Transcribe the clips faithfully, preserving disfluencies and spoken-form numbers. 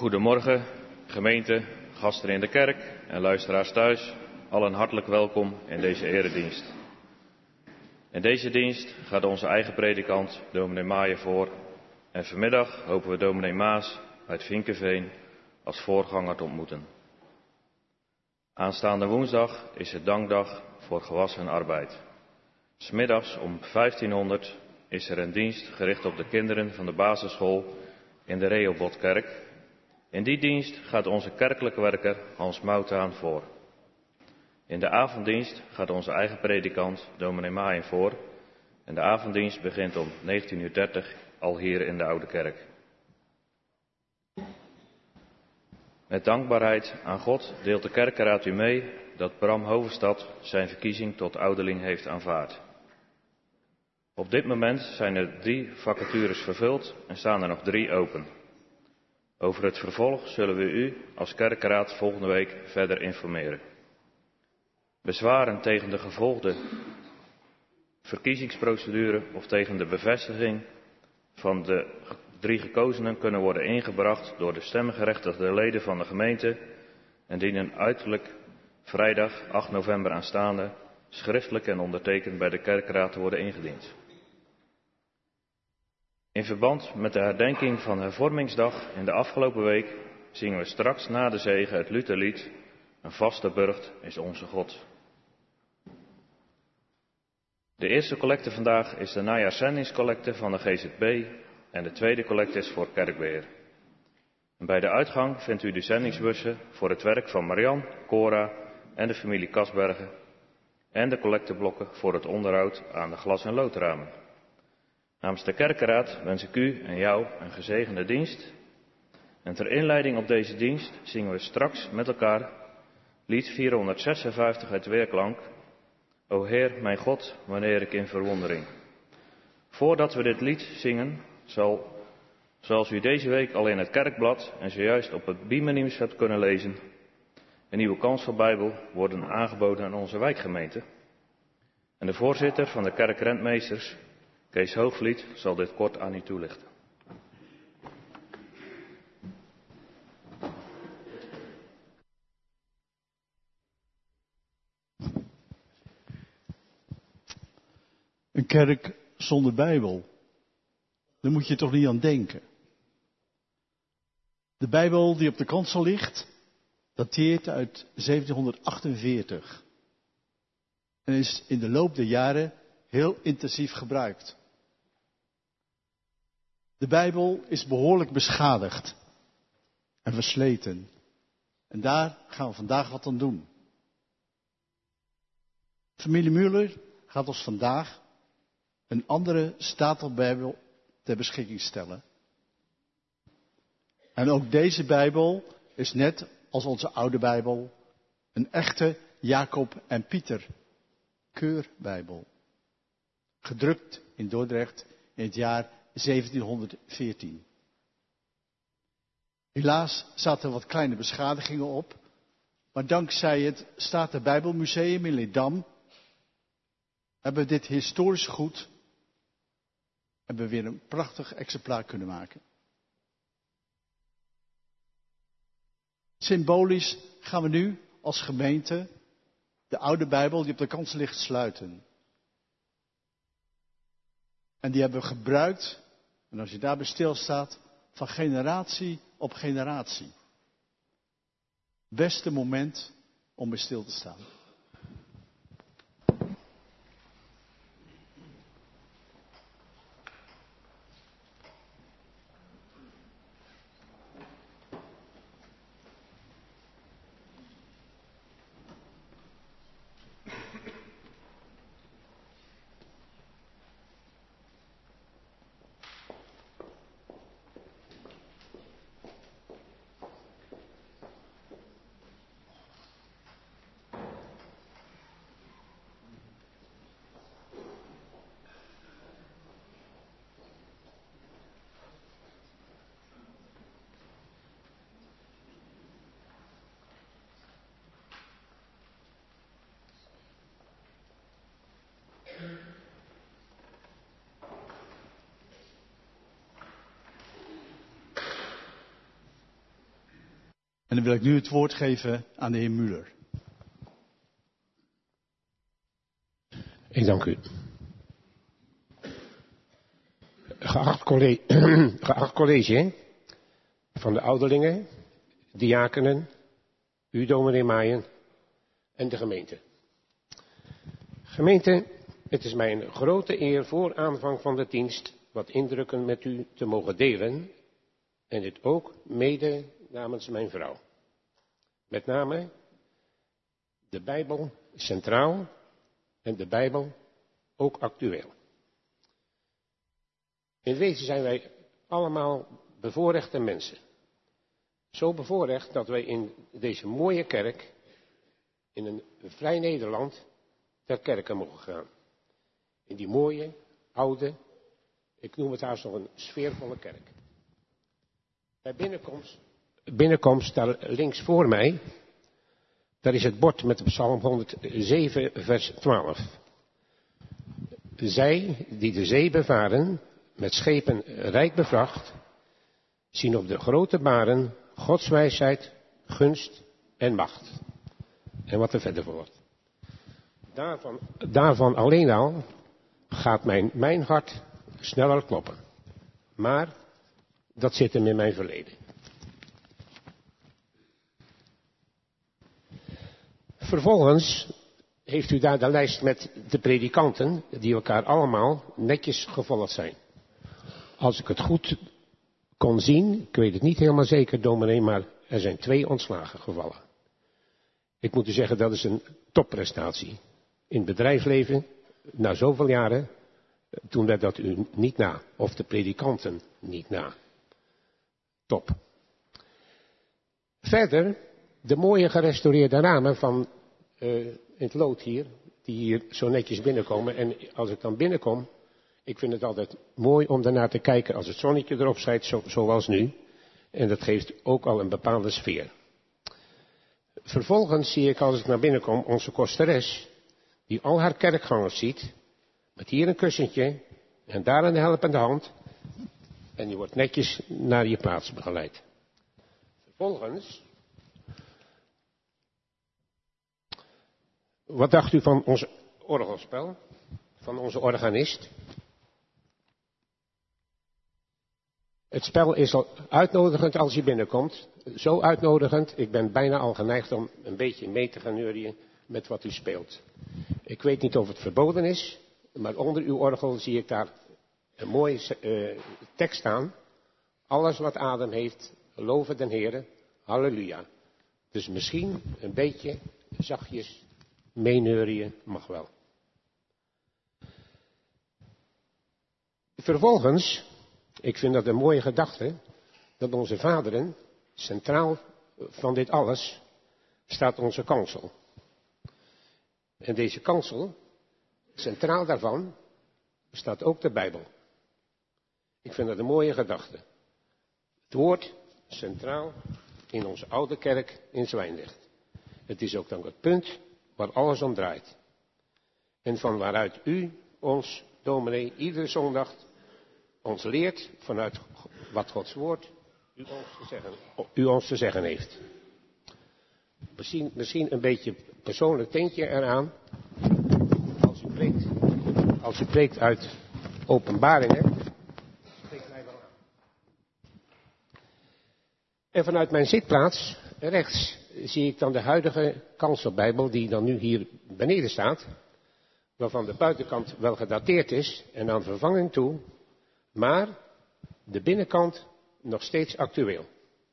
Goedemorgen, gemeente, gasten in de kerk en luisteraars thuis. Allen hartelijk welkom in deze eredienst. In deze dienst gaat onze eigen predikant, dominee Maaien, voor. En vanmiddag hopen we dominee Maas uit Vinkeveen als voorganger te ontmoeten. Aanstaande woensdag is het dankdag voor gewassen arbeid. 'S Middags om vijftienhonderd is er een dienst gericht op de kinderen van de basisschool in de Rehobothkerk. In die dienst gaat onze kerkelijke werker Hans Moutaan voor. In de avonddienst gaat onze eigen predikant, dominee Maaien, voor. En de avonddienst begint om negentien uur dertig al hier in de Oude Kerk. Met dankbaarheid aan God deelt de kerkenraad u mee dat Bram Hovenstad zijn verkiezing tot ouderling heeft aanvaard. Op dit moment zijn er drie vacatures vervuld en staan er nog drie open. Over het vervolg zullen we u als kerkenraad volgende week verder informeren. Bezwaren tegen de gevolgde verkiezingsprocedure of tegen de bevestiging van de drie gekozenen kunnen worden ingebracht door de stemgerechtigde leden van de gemeente en dienen uiterlijk vrijdag acht november aanstaande schriftelijk en ondertekend bij de kerkenraad te worden ingediend. In verband met de herdenking van Hervormingsdag in de afgelopen week zingen we straks na de zegen het Lutherlied: Een vaste burcht is onze God. De eerste collecte vandaag is de najaarszendingscollecte van de G Z B en de tweede collecte is voor kerkbeheer. En bij de uitgang vindt u de zendingsbussen voor het werk van Marian, Cora en de familie Kasbergen en de collecteblokken voor het onderhoud aan de glas- en loodramen. Namens de kerkenraad wens ik u en jou een gezegende dienst. En ter inleiding op deze dienst zingen we straks met elkaar lied vierhonderdzesenvijftig uit Weerklank. O Heer, mijn God, wanneer ik in verwondering. Voordat we dit lied zingen, zal, zoals u deze week al in het kerkblad en zojuist op het Biemennieuws hebt kunnen lezen, een nieuwe kansel-bijbel worden aangeboden aan onze wijkgemeente. En de voorzitter van de kerkrentmeesters, Kees Hoogvliet, zal dit kort aan u toelichten. Een kerk zonder Bijbel, daar moet je toch niet aan denken. De Bijbel die op de kansel ligt, dateert uit zeventienhonderdachtenveertig. En is in de loop der jaren heel intensief gebruikt. De Bijbel is behoorlijk beschadigd en versleten. En daar gaan we vandaag wat aan doen. Familie Muller gaat ons vandaag een andere Statenbijbel ter beschikking stellen. En ook deze Bijbel is net als onze oude Bijbel een echte Jacob en Pieter keurbijbel. Gedrukt in Dordrecht in het jaar zeventienhonderdveertien. Helaas zaten er wat kleine beschadigingen op, maar dankzij het Statenbijbelmuseum in Leerdam hebben we dit historisch goed, hebben we weer een prachtig exemplaar kunnen maken. Symbolisch gaan we nu als gemeente de oude Bijbel die op de kansel ligt sluiten. En die hebben we gebruikt, en als je daarbij stilstaat, van generatie op generatie. Beste moment om bij stil te staan. En dan wil ik nu het woord geven aan de heer Muller. Ik dank u. Geacht college, geacht college van de ouderlingen, diakenen, u dominee Maaien en de gemeente. Gemeente, het is mij een grote eer voor aanvang van de dienst wat indrukken met u te mogen delen en dit ook mede namens mijn vrouw. Met name de Bijbel centraal en de Bijbel ook actueel. In wezen zijn wij allemaal bevoorrechte mensen. Zo bevoorrecht dat wij in deze mooie kerk, in een vrij Nederland, ter kerke mogen gaan. In die mooie, oude, ik noem het haast nog een sfeervolle kerk. Bij binnenkomst, binnenkomst daar links voor mij, daar is het bord met Psalm honderdzeven, vers twaalf. Zij die de zee bevaren, met schepen rijk bevracht, zien op de grote baren Gods wijsheid, gunst en macht. En wat er verder volgt. Daarvan, daarvan alleen al gaat mijn, mijn hart sneller kloppen. Maar dat zit hem in mijn verleden. Vervolgens heeft u daar de lijst met de predikanten, die elkaar allemaal netjes gevolgd zijn. Als ik het goed kon zien, ik weet het niet helemaal zeker, dominee, maar er zijn twee ontslagen gevallen. Ik moet u zeggen, dat is een topprestatie. In het bedrijfsleven, na zoveel jaren, toen werd dat u niet na. Of de predikanten niet na. Top. Verder, de mooie gerestaureerde ramen van uh, in het lood hier, die hier zo netjes binnenkomen. En als ik dan binnenkom, ik vind het altijd mooi om daarnaar te kijken als het zonnetje erop schijnt, zo, zoals nu. En dat geeft ook al een bepaalde sfeer. Vervolgens zie ik als ik naar binnen kom onze kosteres, die al haar kerkgangers ziet, met hier een kussentje en daar een helpende hand. En die wordt netjes naar je plaats begeleid. Vervolgens, wat dacht u van ons orgelspel, van onze organist? Het spel is al uitnodigend als je binnenkomt. Zo uitnodigend, ik ben bijna al geneigd om een beetje mee te gaan neurien met wat u speelt. Ik weet niet of het verboden is, maar onder uw orgel zie ik daar een mooie uh, tekst staan. Alles wat adem heeft, loven den Heere, halleluja. Dus misschien een beetje zachtjes meeneurien mag wel. Vervolgens, ik vind dat een mooie gedachte, dat onze vaderen, centraal van dit alles, staat onze kansel. En deze kansel, centraal daarvan, staat ook de Bijbel. Ik vind dat een mooie gedachte. Het woord centraal in onze oude kerk in Zwijndrecht. Het is ook dan het punt waar alles om draait. En van waaruit u ons, dominee, iedere zondag ons leert vanuit wat Gods woord u ons te zeggen, u ons te zeggen heeft. Misschien, misschien een beetje persoonlijk tintje eraan. Als u preekt, als u preekt uit Openbaringen, spreekt mij wel aan. En vanuit mijn zitplaats, rechts, zie ik dan de huidige kanselbijbel die dan nu hier beneden staat. Waarvan de buitenkant wel gedateerd is en aan vervanging toe. Maar de binnenkant nog steeds actueel.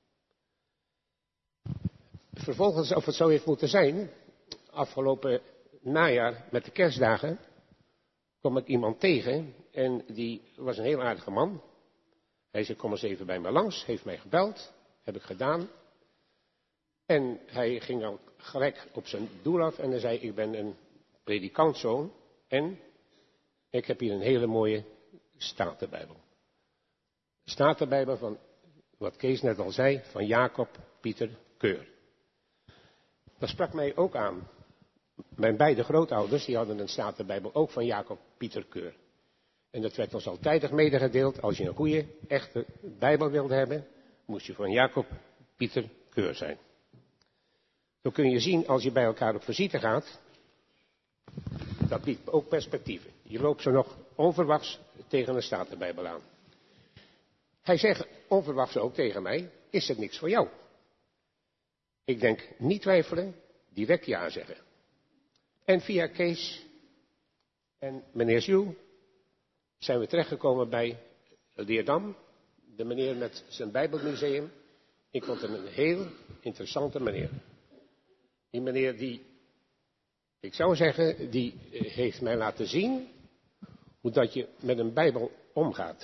Vervolgens, of het zo heeft moeten zijn, afgelopen najaar met de kerstdagen, kwam ik iemand tegen en die was een heel aardige man. Hij zei, kom eens even bij me langs, heeft mij gebeld, heb ik gedaan. En hij ging dan gelijk op zijn doel af en hij zei, ik ben een predikantzoon en ik heb hier een hele mooie Statenbijbel. Statenbijbel van, wat Kees net al zei, van Jacob Pieter Keur. Dat sprak mij ook aan. Mijn beide grootouders, die hadden een Statenbijbel ook van Jacob Pieter Keur. En dat werd ons altijd medegedeeld, als je een goede, echte Bijbel wilde hebben, moest je van Jacob Pieter Keur zijn. Zo kun je zien als je bij elkaar op visite gaat, dat biedt ook perspectieven. Je loopt zo nog onverwachts tegen een Statenbijbel aan. Hij zegt onverwachts ook tegen mij, is het niks voor jou? Ik denk, niet twijfelen, direct ja zeggen. En via Kees en meneer Jules zijn we terechtgekomen bij Leerdam, de meneer met zijn Bijbelmuseum. Ik vond hem een heel interessante meneer. Die meneer die, ik zou zeggen, die heeft mij laten zien hoe dat je met een Bijbel omgaat.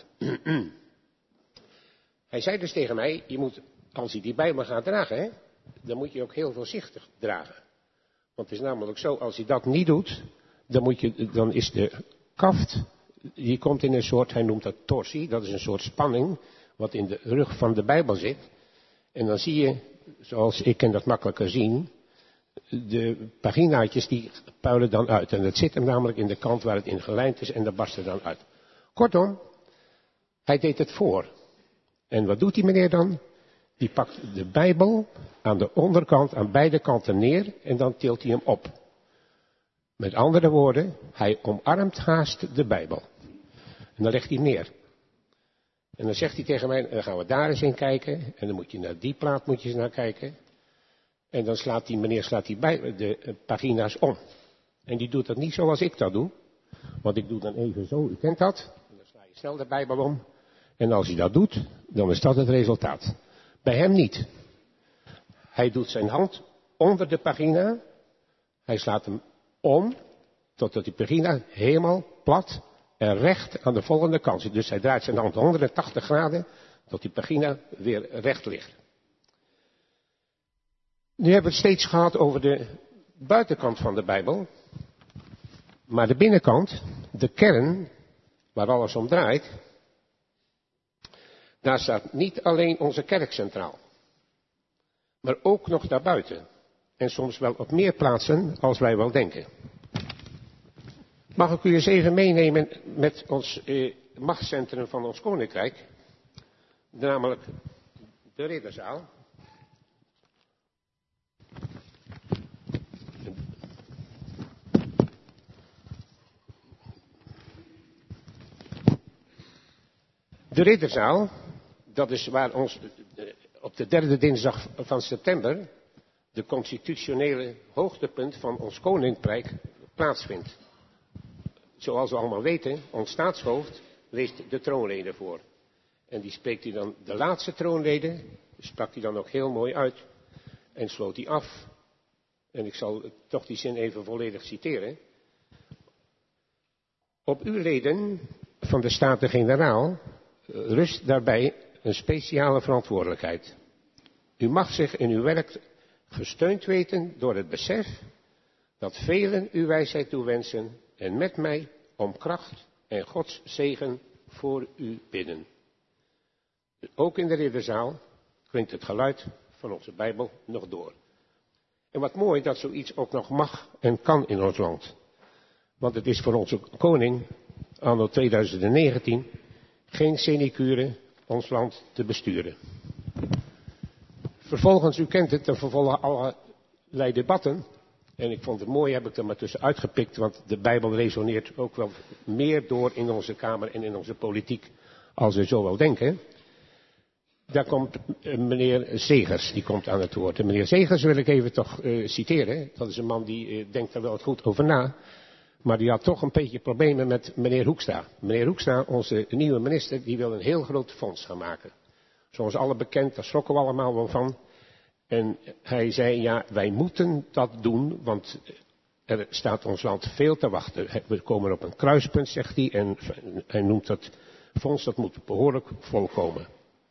Hij zei dus tegen mij, je moet, als je die Bijbel gaat dragen, hè, dan moet je ook heel voorzichtig dragen. Want het is namelijk zo, als je dat niet doet, dan, moet je, dan is de kaft, die komt in een soort, hij noemt dat torsie, dat is een soort spanning, wat in de rug van de Bijbel zit. En dan zie je, zoals ik kan dat makkelijker zien, de paginaatjes die puilen dan uit. En dat zit hem namelijk in de kant waar het in gelijnd is en dat barst er dan uit. Kortom, hij deed het voor. En wat doet die meneer dan? Die pakt de Bijbel aan de onderkant, aan beide kanten neer en dan tilt hij hem op. Met andere woorden, hij omarmt haast de Bijbel. En dan legt hij hem neer. En dan zegt hij tegen mij, dan gaan we daar eens in kijken. En dan moet je naar die plaat moet je eens naar kijken. En dan slaat die meneer slaat die bij, de pagina's om. En die doet dat niet zoals ik dat doe. Want ik doe dan even zo, u kent dat. En dan sla je snel de Bijbel om. En als hij dat doet, dan is dat het resultaat. Bij hem niet. Hij doet zijn hand onder de pagina. Hij slaat hem om, totdat die pagina helemaal plat en recht aan de volgende kant zit. Dus hij draait zijn hand honderdtachtig graden, tot die pagina weer recht ligt. Nu hebben we het steeds gehad over de buitenkant van de Bijbel. Maar de binnenkant, de kern, waar alles om draait, daar staat niet alleen onze kerk centraal. Maar ook nog daarbuiten. En soms wel op meer plaatsen als wij wel denken. Mag ik u eens even meenemen met ons eh, machtscentrum van ons koninkrijk. Namelijk de Ridderzaal. De Ridderzaal, dat is waar ons op de derde dinsdag van september de constitutionele hoogtepunt van ons koninkrijk plaatsvindt. Zoals we allemaal weten, ons staatshoofd leest de troonrede voor. En die spreekt hij dan, de laatste troonrede, sprak hij dan ook heel mooi uit en sloot hij af. En ik zal toch die zin even volledig citeren. Op uw leden van de Staten-Generaal rust daarbij een speciale verantwoordelijkheid. U mag zich in uw werk gesteund weten door het besef dat velen uw wijsheid toewensen en met mij om kracht en Gods zegen voor u bidden. Ook in de Ridderzaal klinkt het geluid van onze Bijbel nog door. En wat mooi dat zoiets ook nog mag en kan in ons land. Want het is voor onze koning, anno tweeduizend negentien, geen sinecure ons land te besturen. Vervolgens, u kent het, er vervolgen allerlei debatten. En ik vond het mooi, heb ik er maar tussen uitgepikt, want de Bijbel resoneert ook wel meer door in onze Kamer en in onze politiek, als we zo wel denken. Daar komt meneer Zegers, die komt aan het woord. En meneer Zegers wil ik even toch uh, citeren. Dat is een man die uh, denkt er wel wat goed over na. Maar die had toch een beetje problemen met meneer Hoekstra. Meneer Hoekstra, onze nieuwe minister, die wil een heel groot fonds gaan maken. Zoals alle bekend, daar schrokken we allemaal wel van. En hij zei, ja, wij moeten dat doen, want er staat ons land veel te wachten. We komen op een kruispunt, zegt hij, en hij noemt dat fonds, dat moet behoorlijk volkomen.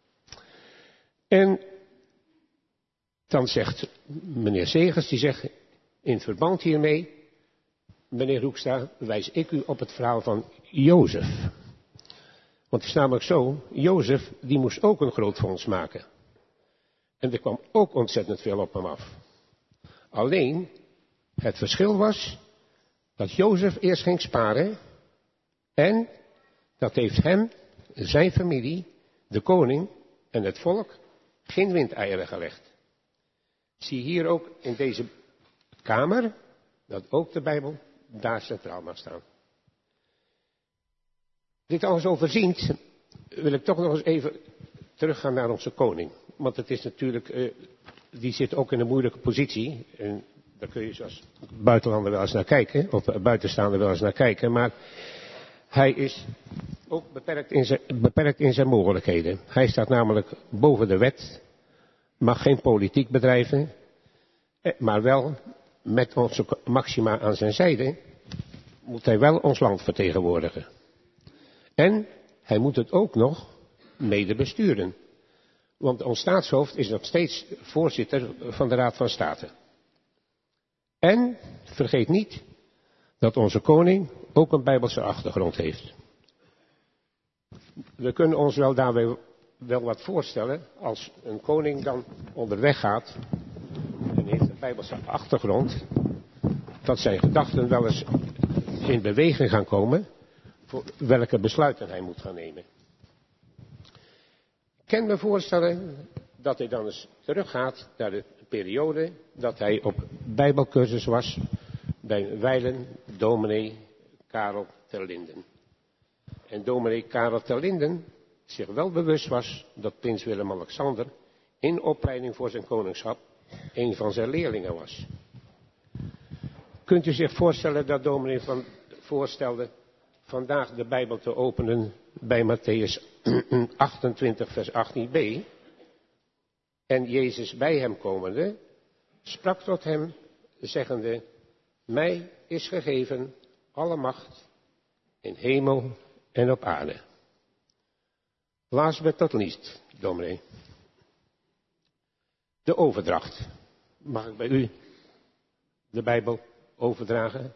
En dan zegt meneer Zegers, die zegt, in verband hiermee, meneer Hoekstra, wijs ik u op het verhaal van Jozef. Want het is namelijk zo, Jozef, die moest ook een groot fonds maken. En er kwam ook ontzettend veel op hem af. Alleen, het verschil was, dat Jozef eerst ging sparen, en dat heeft hem, zijn familie, de koning en het volk, geen windeieren gelegd. Zie hier ook in deze kamer dat ook de Bijbel daar centraal mag staan. Dit alles overziend wil ik toch nog eens even teruggaan naar onze koning. Want het is natuurlijk, uh, die zit ook in een moeilijke positie. En daar kun je als buitenlander wel eens naar kijken, of buitenstaander wel eens naar kijken. Maar hij is ook beperkt in zijn, beperkt in zijn mogelijkheden. Hij staat namelijk boven de wet, mag geen politiek bedrijven, maar wel met onze Maxima aan zijn zijde moet hij wel ons land vertegenwoordigen. En hij moet het ook nog mede besturen. Want ons staatshoofd is nog steeds voorzitter van de Raad van State. En vergeet niet dat onze koning ook een Bijbelse achtergrond heeft. We kunnen ons wel daarbij wel wat voorstellen als een koning dan onderweg gaat en heeft een Bijbelse achtergrond, dat zijn gedachten wel eens in beweging gaan komen voor welke besluiten hij moet gaan nemen. Ik kan me voorstellen dat hij dan eens teruggaat naar de periode dat hij op bijbelcursus was bij wijlen dominee Karel ter Linden. En dominee Karel ter Linden zich wel bewust was dat prins Willem-Alexander in opleiding voor zijn koningschap een van zijn leerlingen was. Kunt u zich voorstellen dat dominee van voorstelde vandaag de Bijbel te openen bij Mattheüs achtentwintig vers achttien b. En Jezus bij hem komende sprak tot hem zeggende, mij is gegeven alle macht in hemel en op aarde. Last but not least, dominee. De overdracht. Mag ik bij u de Bijbel overdragen?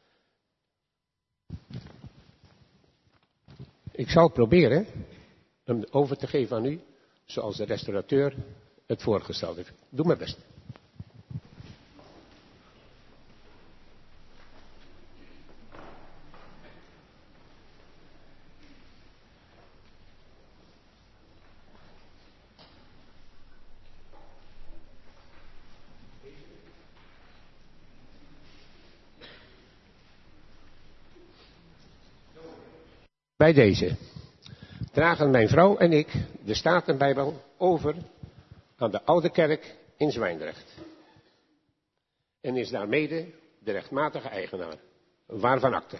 Ik zal proberen hem over te geven aan u, zoals de restaurateur het voorgesteld heeft. Doe mijn best. Bij deze dragen mijn vrouw en ik de Statenbijbel over aan de Oude Kerk in Zwijndrecht. En is daarmede de rechtmatige eigenaar. Waarvan akte.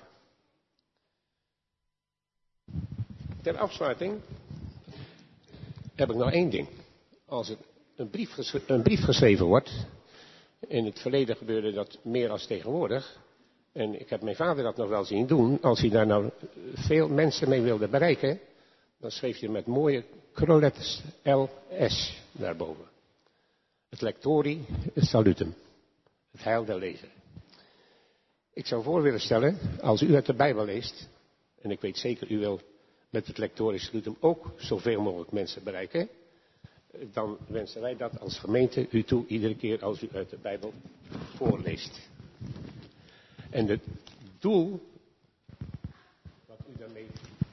Ter afsluiting heb ik nog één ding. Als er een brief, geschre- een brief geschreven wordt, in het verleden gebeurde dat meer als tegenwoordig. En ik heb mijn vader dat nog wel zien doen. Als hij daar nou veel mensen mee wilde bereiken, dan schreef hij met mooie krulletters L S daarboven. Het lectori salutum. Het heil der lezer. Ik zou voor willen stellen, als u uit de Bijbel leest, en ik weet zeker u wil met het lectori salutum ook zoveel mogelijk mensen bereiken, dan wensen wij dat als gemeente u toe iedere keer als u uit de Bijbel voorleest. En het doel, wat u daarmee,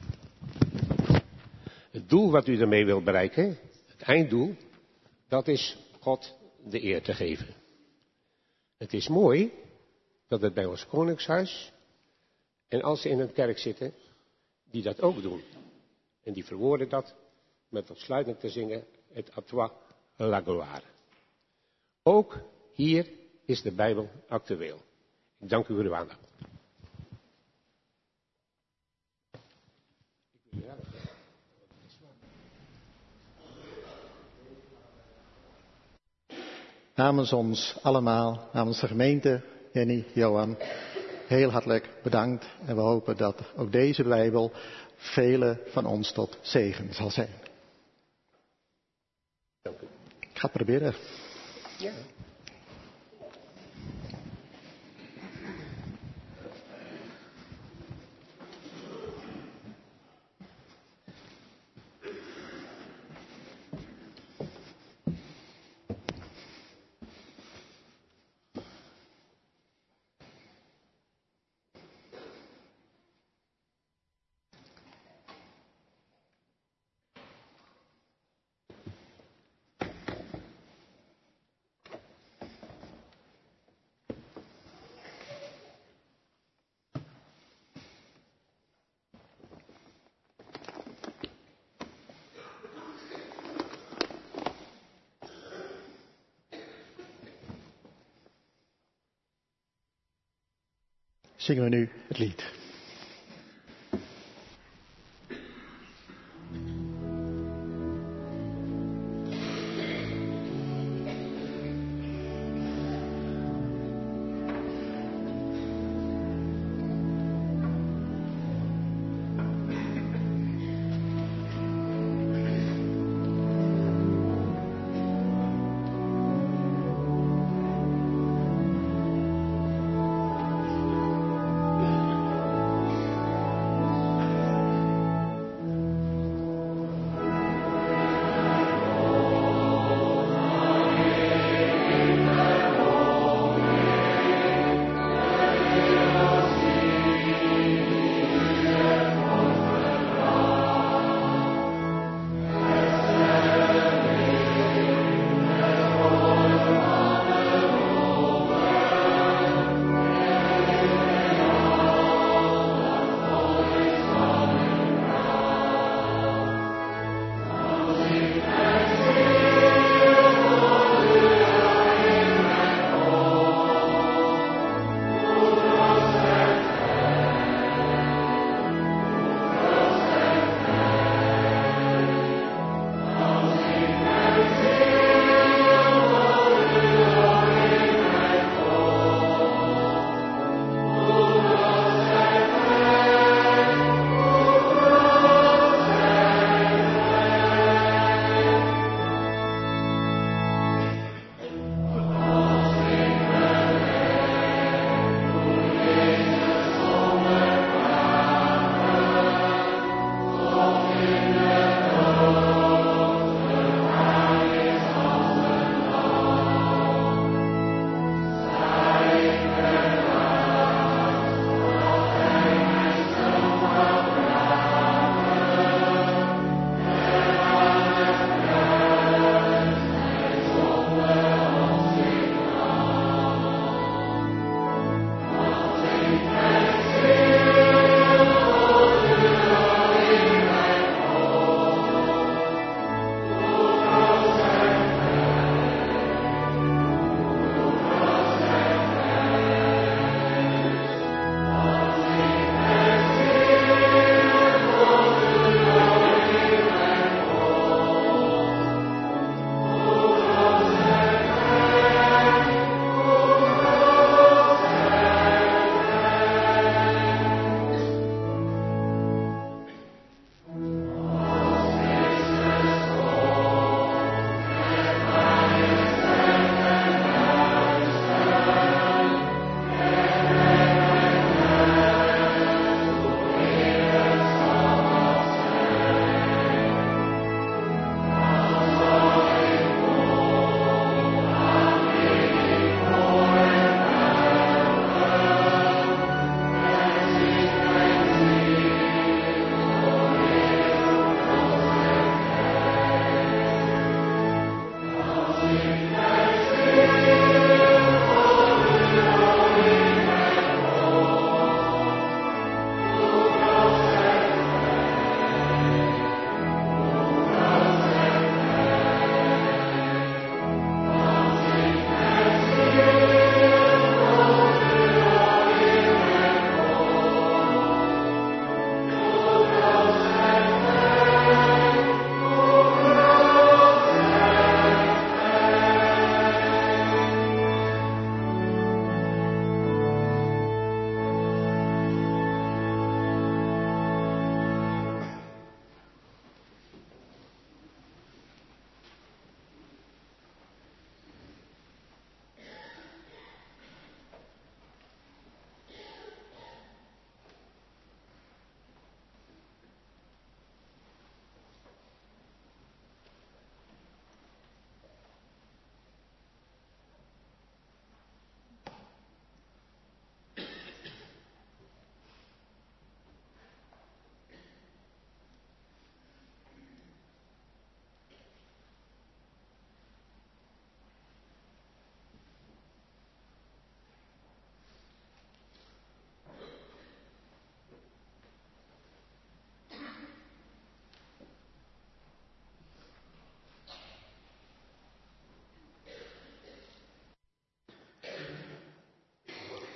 het doel wat u daarmee wil bereiken, het einddoel, dat is God de eer te geven. Het is mooi dat het bij ons koningshuis en als ze in een kerk zitten, die dat ook doen. En die verwoorden dat met ontsluitend te zingen het à toi la gloire. Ook hier is de Bijbel actueel. Ik dank u voor uw aandacht. Namens ons allemaal, namens de gemeente, Jenny, Johan, heel hartelijk bedankt. En we hopen dat ook deze Bijbel velen van ons tot zegen zal zijn. Dank u. Ik ga het proberen. Ja. zingen we nu het lied.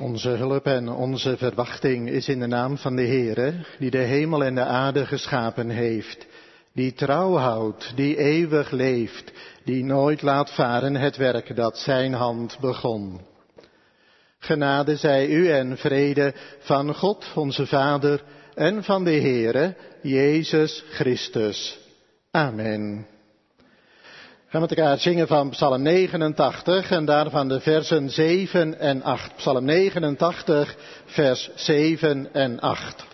Onze hulp en onze verwachting is in de naam van de Heere, die de hemel en de aarde geschapen heeft, die trouw houdt, die eeuwig leeft, die nooit laat varen het werk dat zijn hand begon. Genade zij u en vrede van God onze Vader en van de Heere, Jezus Christus. Amen. We gaan met elkaar zingen van Psalm negenentachtig en daarvan de versen zeven en acht. Psalm negenentachtig, vers zeven en acht.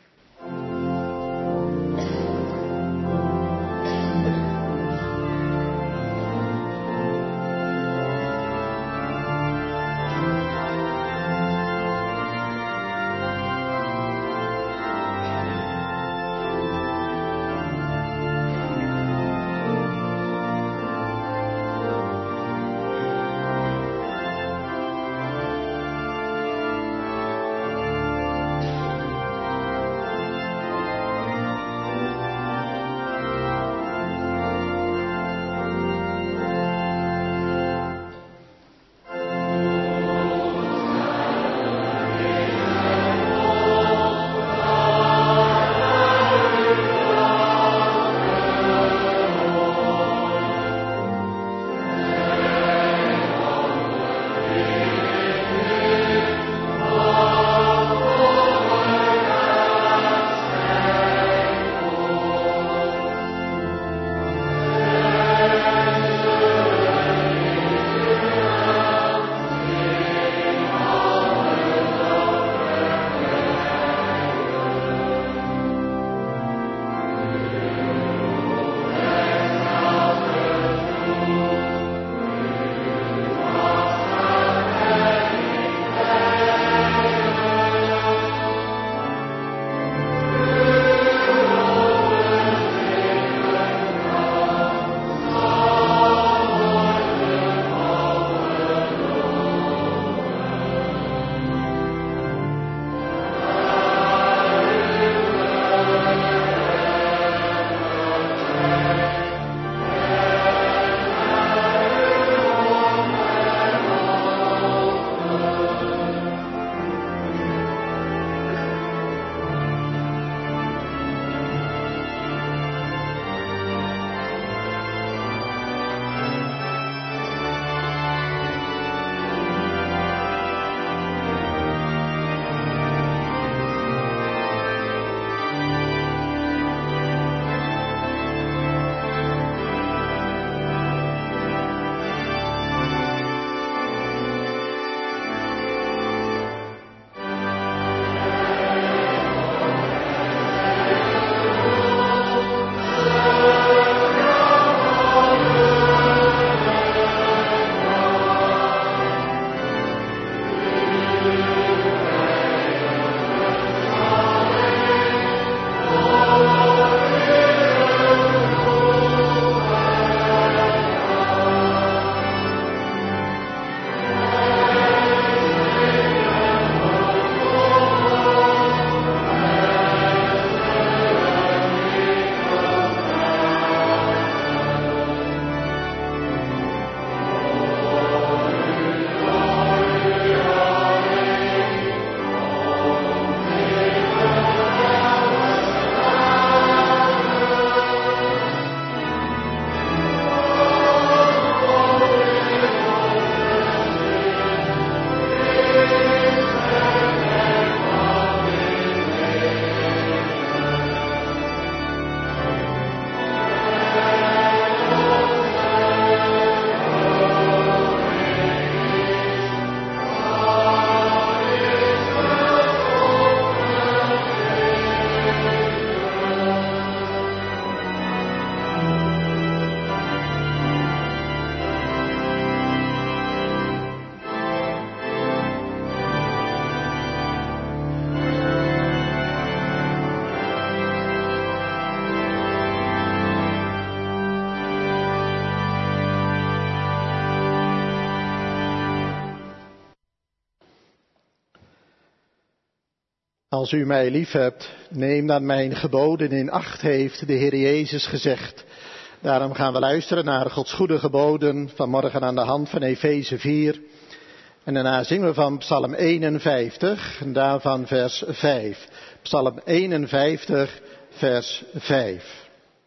Als u mij liefhebt, neem dan mijn geboden in acht, heeft de Heer Jezus gezegd. Daarom gaan we luisteren naar Gods goede geboden vanmorgen aan de hand van Efeze vier. En daarna zingen we van Psalm eenenvijftig, en daarvan vers vijf. Psalm eenenvijftig, vers vijf.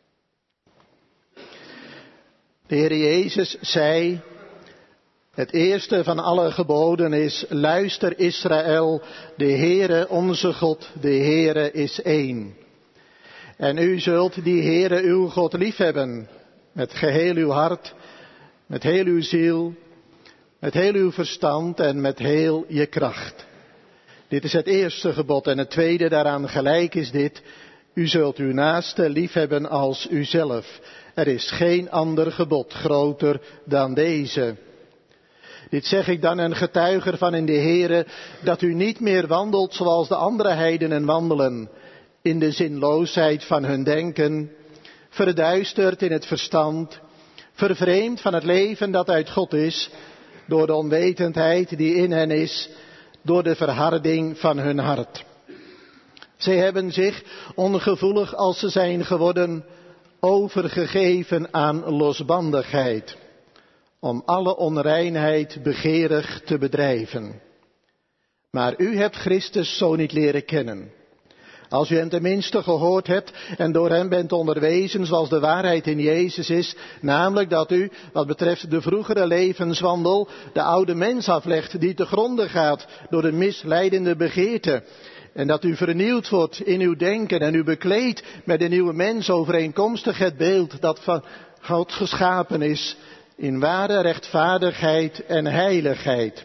De Heer Jezus zei, het eerste van alle geboden is, luister Israël, de Heere onze God, de Heere is één. En u zult die Heere uw God liefhebben, met geheel uw hart, met heel uw ziel, met heel uw verstand en met heel je kracht. Dit is het eerste gebod en het tweede daaraan gelijk is dit, u zult uw naaste liefhebben als uzelf. Er is geen ander gebod groter dan deze. Dit zeg ik dan en getuig ervan in de Heere, dat u niet meer wandelt zoals de andere heidenen wandelen, in de zinloosheid van hun denken, verduisterd in het verstand, vervreemd van het leven dat uit God is, door de onwetendheid die in hen is, door de verharding van hun hart. Zij hebben zich, ongevoelig als ze zijn geworden, overgegeven aan losbandigheid, om alle onreinheid begeerig te bedrijven. Maar u hebt Christus zo niet leren kennen. Als u hem tenminste gehoord hebt en door hem bent onderwezen zoals de waarheid in Jezus is, namelijk dat u, wat betreft de vroegere levenswandel, de oude mens aflegt die te gronde gaat door de misleidende begeerte. En dat u vernieuwd wordt in uw denken en u bekleedt met de nieuwe mens overeenkomstig het beeld dat van God geschapen is, in ware rechtvaardigheid en heiligheid.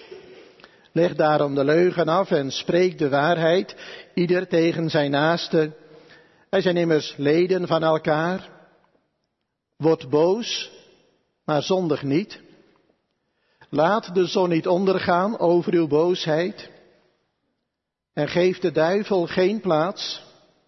Leg daarom de leugen af en spreek de waarheid, ieder tegen zijn naaste. Wij zijn immers leden van elkaar. Word boos, maar zondig niet. Laat de zon niet ondergaan over uw boosheid. En geef de duivel geen plaats.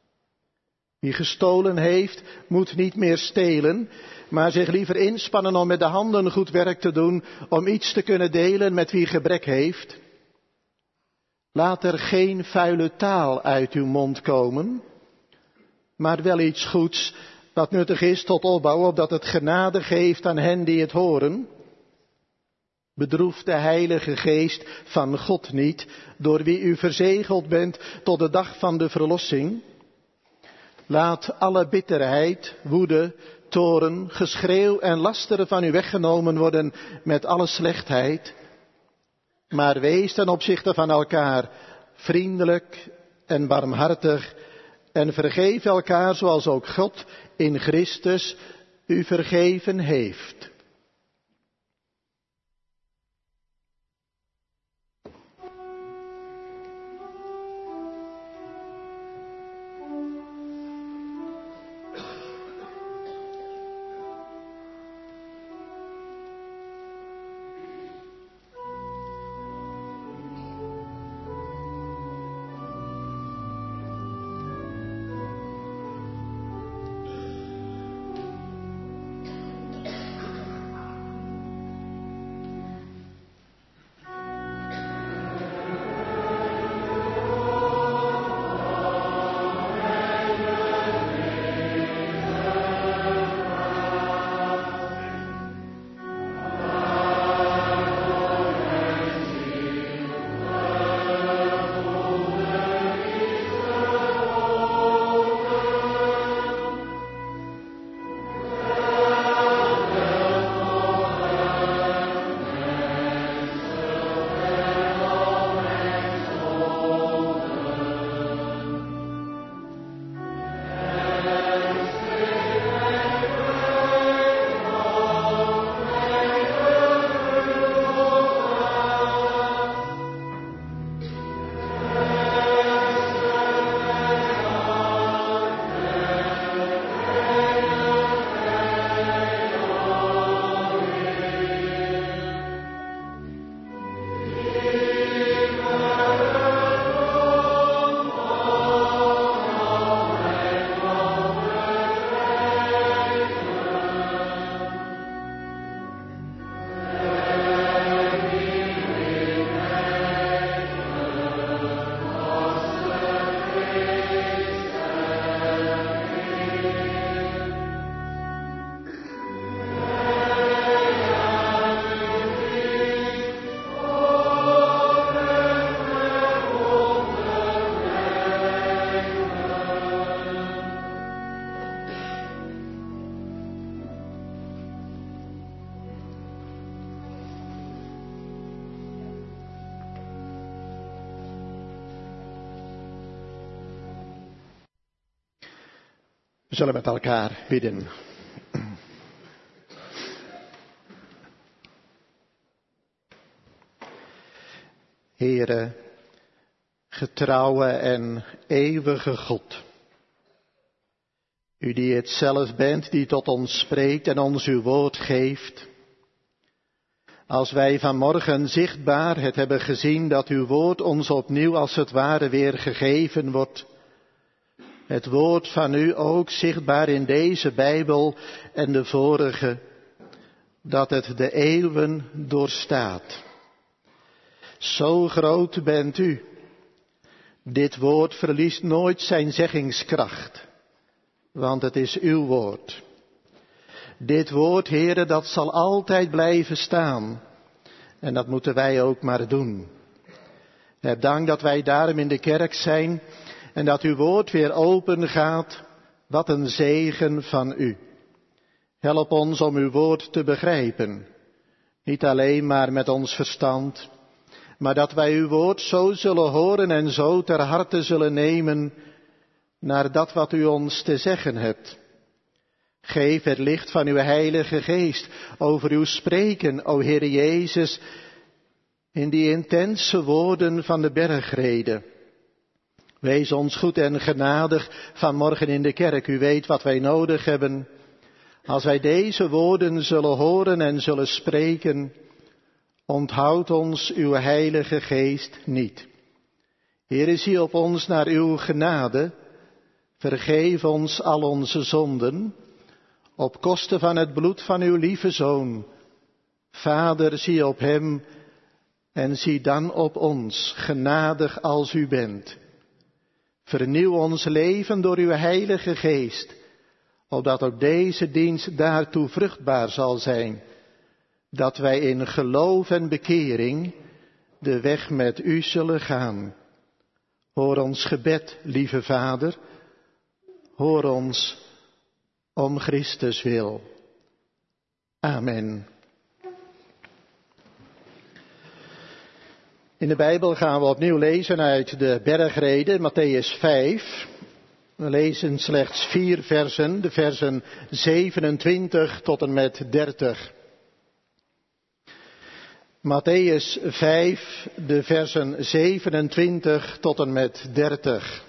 Wie gestolen heeft, moet niet meer stelen, maar zich liever inspannen om met de handen goed werk te doen, om iets te kunnen delen met wie gebrek heeft. Laat er geen vuile taal uit uw mond komen, maar wel iets goeds, wat nuttig is tot opbouw, opdat het genade geeft aan hen die het horen. Bedroef de Heilige Geest van God niet, door wie u verzegeld bent tot de dag van de verlossing. Laat alle bitterheid, woede, toorn, geschreeuw en lasteren van u weggenomen worden met alle slechtheid. Maar wees ten opzichte van elkaar vriendelijk en barmhartig en vergeef elkaar zoals ook God in Christus u vergeven heeft. We zullen met elkaar bidden. Heere, getrouwe en eeuwige God. U die het zelf bent, die tot ons spreekt en ons uw woord geeft. Als wij vanmorgen zichtbaar het hebben gezien dat uw woord ons opnieuw als het ware weer gegeven wordt. Het woord van u ook zichtbaar in deze Bijbel en de vorige, dat het de eeuwen doorstaat. Zo groot bent u. Dit woord verliest nooit zijn zeggingskracht, want het is uw woord. Dit woord, Heere, dat zal altijd blijven staan. En dat moeten wij ook maar doen. Heb dank dat wij daarom in de kerk zijn en dat uw woord weer open gaat. Wat een zegen van u. Help ons om uw woord te begrijpen. Niet alleen maar met ons verstand, maar dat wij uw woord zo zullen horen en zo ter harte zullen nemen naar dat wat u ons te zeggen hebt. Geef het licht van uw Heilige Geest over uw spreken, o Heere Jezus, in die intense woorden van de bergrede. Wees ons goed en genadig vanmorgen in de kerk. U weet wat wij nodig hebben. Als wij deze woorden zullen horen en zullen spreken, onthoud ons uw Heilige Geest niet. Heere, zie op ons naar uw genade. Vergeef ons al onze zonden, op kosten van het bloed van uw lieve Zoon. Vader, zie op hem en zie dan op ons, genadig als u bent. Vernieuw ons leven door uw Heilige Geest, opdat ook deze dienst daartoe vruchtbaar zal zijn, dat wij in geloof en bekering de weg met u zullen gaan. Hoor ons gebed, lieve Vader, hoor ons om Christus wil. Amen. In de Bijbel gaan we opnieuw lezen uit de bergrede, Mattheüs vijf. We lezen slechts vier versen, de versen zevenentwintig tot en met dertig. Mattheüs vijf, de versen zevenentwintig tot en met dertig.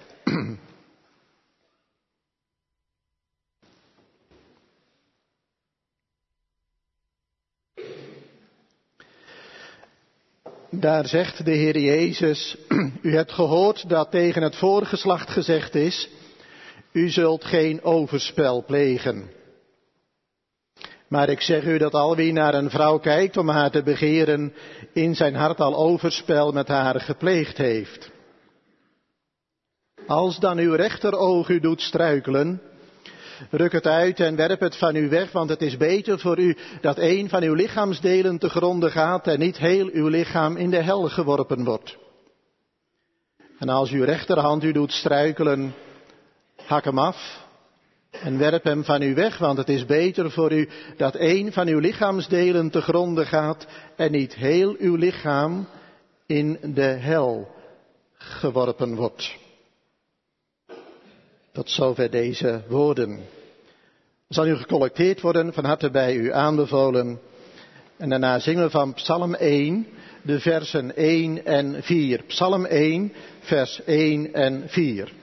Daar zegt de Heer Jezus, u hebt gehoord dat tegen het voorgeslacht gezegd is, u zult geen overspel plegen. Maar ik zeg u dat al wie naar een vrouw kijkt om haar te begeren, in zijn hart al overspel met haar gepleegd heeft. Als dan uw rechteroog u doet struikelen, ruk het uit en werp het van u weg, want het is beter voor u dat een van uw lichaamsdelen te gronde gaat en niet heel uw lichaam in de hel geworpen wordt. En als uw rechterhand u doet struikelen, hak hem af en werp hem van u weg, want het is beter voor u dat een van uw lichaamsdelen te gronde gaat en niet heel uw lichaam in de hel geworpen wordt. Tot zover deze woorden. Zal u gecollecteerd worden, van harte bij u aanbevolen. En daarna zingen we van Psalm één, de versen één en vier. Psalm één, vers één en vier.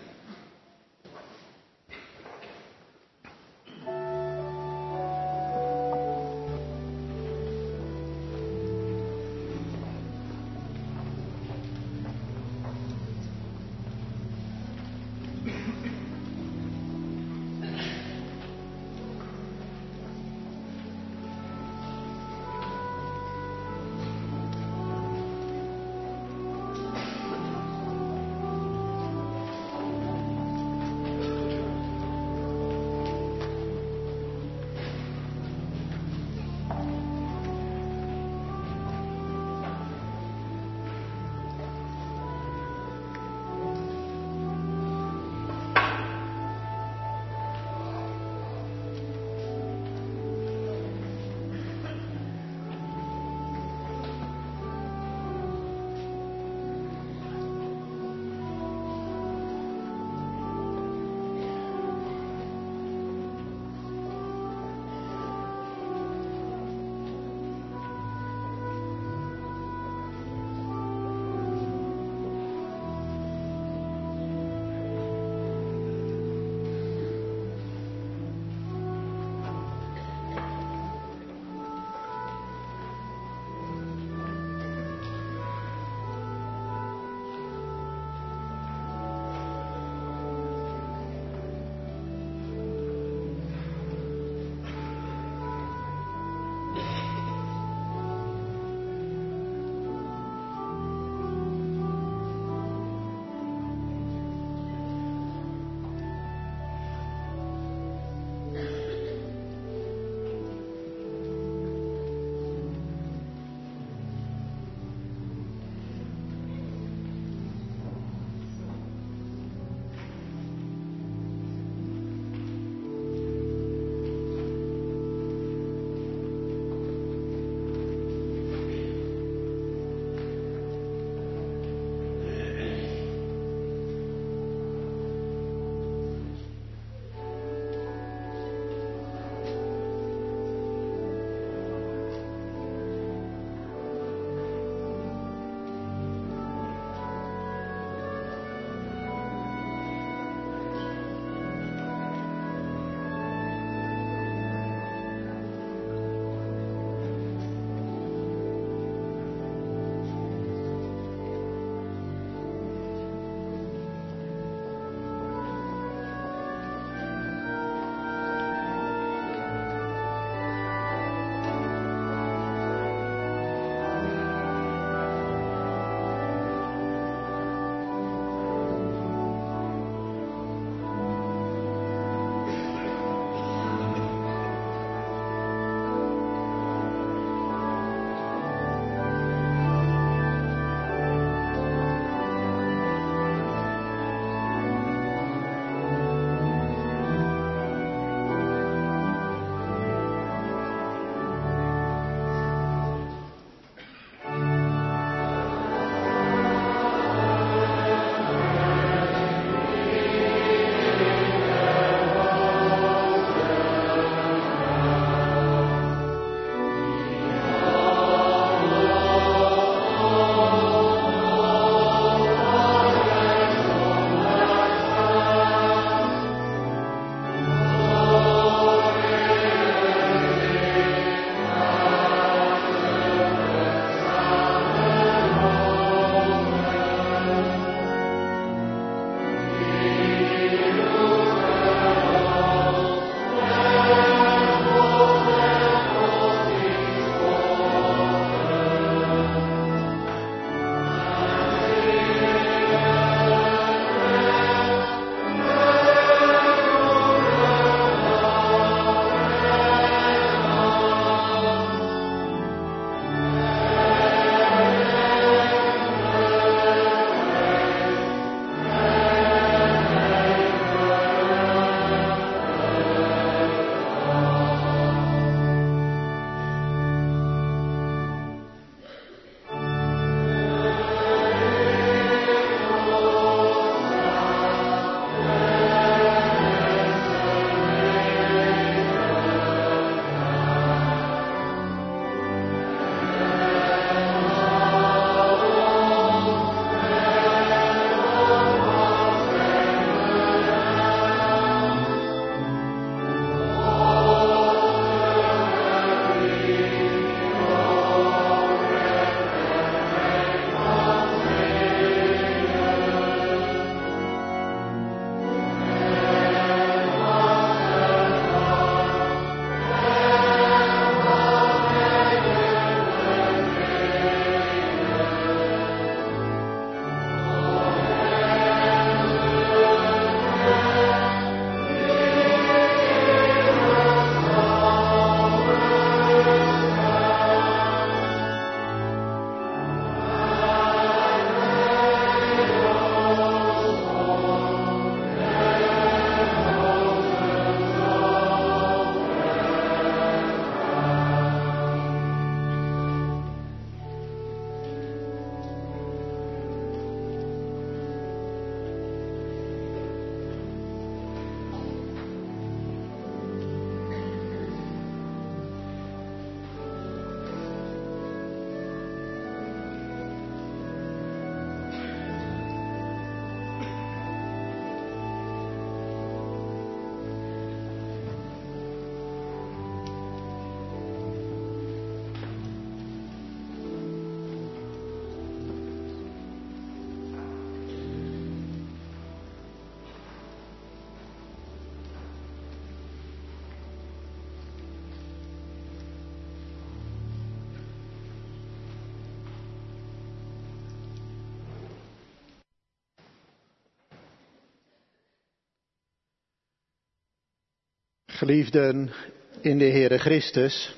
Geliefden in de Heere Christus.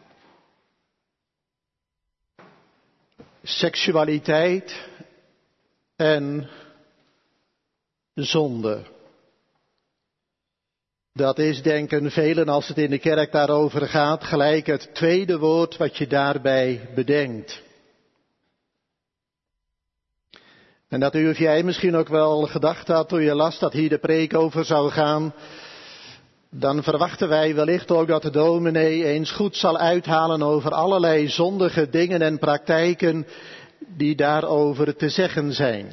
Seksualiteit en zonde. Dat is, denken velen als het in de kerk daarover gaat, gelijk het tweede woord wat je daarbij bedenkt. En dat u of jij misschien ook wel gedacht had toen je las dat hier de preek over zou gaan. Dan verwachten wij wellicht ook dat de dominee eens goed zal uithalen over allerlei zondige dingen en praktijken die daarover te zeggen zijn.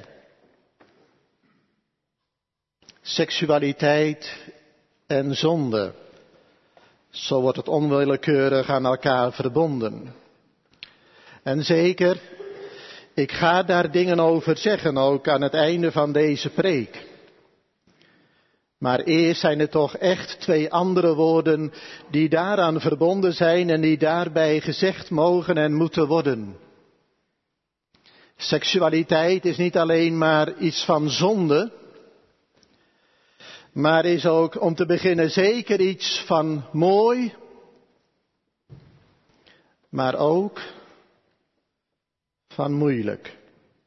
Seksualiteit en zonde. Zo wordt het onwillekeurig aan elkaar verbonden. En zeker, ik ga daar dingen over zeggen, ook aan het einde van deze preek. Maar eerst zijn er toch echt twee andere woorden die daaraan verbonden zijn en die daarbij gezegd mogen en moeten worden. Seksualiteit is niet alleen maar iets van zonde, maar is ook om te beginnen zeker iets van mooi, maar ook van moeilijk.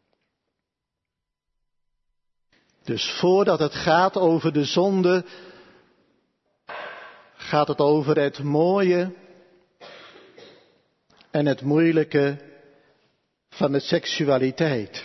Dus voordat het gaat over de zonde, gaat het over het mooie en het moeilijke van de seksualiteit.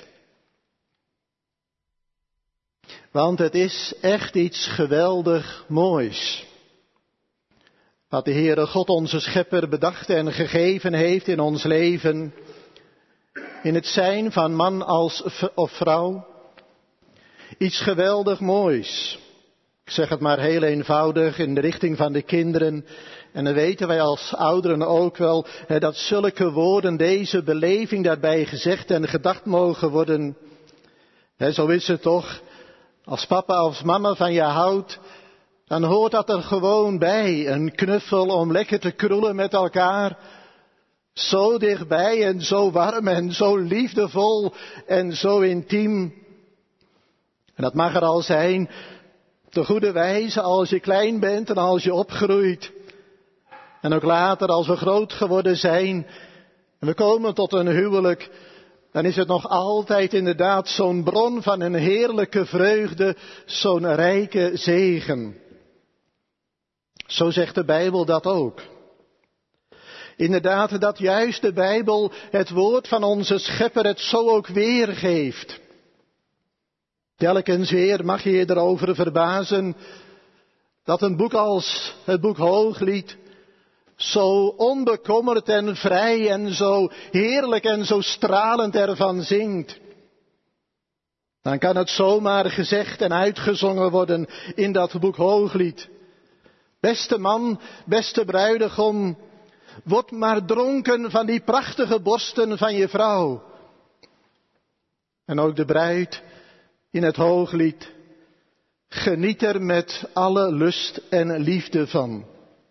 Want het is echt iets geweldig moois. Wat de Heere God onze Schepper bedacht en gegeven heeft in ons leven. In het zijn van man als of vrouw. Iets geweldig moois. Ik zeg het maar heel eenvoudig in de richting van de kinderen. En dan weten wij als ouderen ook wel hè, dat zulke woorden, deze beleving daarbij gezegd en gedacht mogen worden. Hè, zo is het toch. Als papa of mama van je houdt, dan hoort dat er gewoon bij. Een knuffel om lekker te kroelen met elkaar. Zo dichtbij en zo warm en zo liefdevol en zo intiem. En dat mag er al zijn, de goede wijze als je klein bent en als je opgroeit. En ook later als we groot geworden zijn en we komen tot een huwelijk, dan is het nog altijd inderdaad zo'n bron van een heerlijke vreugde, zo'n rijke zegen. Zo zegt de Bijbel dat ook. Inderdaad, dat juist de Bijbel, het woord van onze Schepper, het zo ook weergeeft. Telkens weer mag je je erover verbazen dat een boek als het boek Hooglied zo onbekommerd en vrij en zo heerlijk en zo stralend ervan zingt. Dan kan het zomaar gezegd en uitgezongen worden in dat boek Hooglied. Beste man, beste bruidegom, word maar dronken van die prachtige borsten van je vrouw. En ook de bruid in het Hooglied, geniet er met alle lust en liefde van.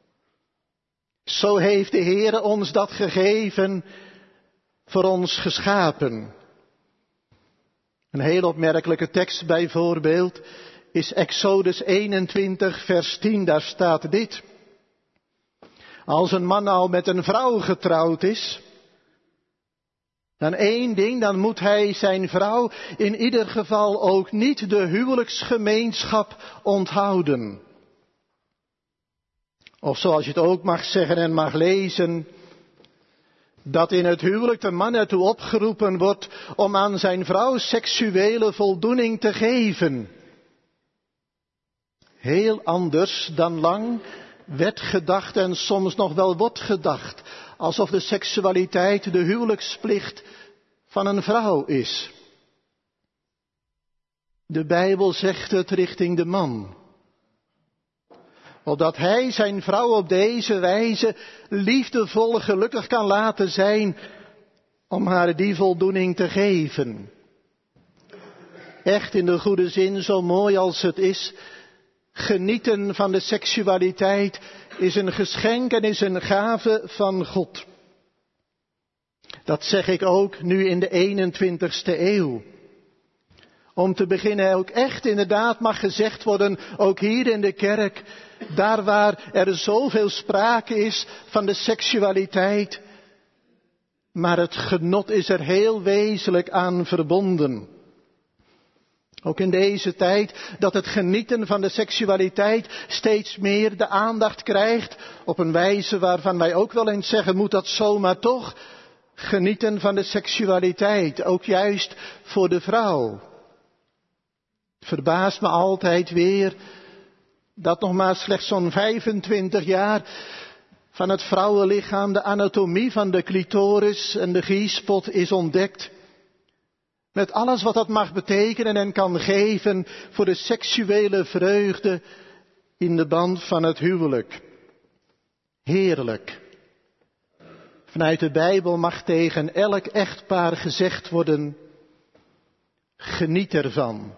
Zo heeft de Heere ons dat gegeven, voor ons geschapen. Een heel opmerkelijke tekst bijvoorbeeld is Exodus eenentwintig vers tien, daar staat dit. Als een man nou met een vrouw getrouwd is, dan één ding, dan moet hij zijn vrouw in ieder geval ook niet de huwelijksgemeenschap onthouden. Of zoals je het ook mag zeggen en mag lezen, dat in het huwelijk de man ertoe opgeroepen wordt om aan zijn vrouw seksuele voldoening te geven. Heel anders dan lang werd gedacht en soms nog wel wordt gedacht, alsof de seksualiteit de huwelijksplicht van een vrouw is. De Bijbel zegt het richting de man. Opdat hij zijn vrouw op deze wijze liefdevol gelukkig kan laten zijn om haar die voldoening te geven. Echt in de goede zin, zo mooi als het is, genieten van de seksualiteit is een geschenk en is een gave van God. Dat zeg ik ook nu in de eenentwintigste eeuw. Om te beginnen ook echt inderdaad mag gezegd worden, ook hier in de kerk, Daar waar er zoveel sprake is van de seksualiteit, maar het genot is er heel wezenlijk aan verbonden. Ook in deze tijd dat het genieten van de seksualiteit steeds meer de aandacht krijgt, op een wijze waarvan wij ook wel eens zeggen, moet dat zomaar toch? Genieten van de seksualiteit, ook juist voor de vrouw. Het verbaast me altijd weer dat nog maar slechts zo'n vijfentwintig jaar van het vrouwenlichaam de anatomie van de clitoris en de G-spot is ontdekt. Met alles wat dat mag betekenen en kan geven voor de seksuele vreugde in de band van het huwelijk. Heerlijk. Vanuit de Bijbel mag tegen elk echtpaar gezegd worden, geniet ervan.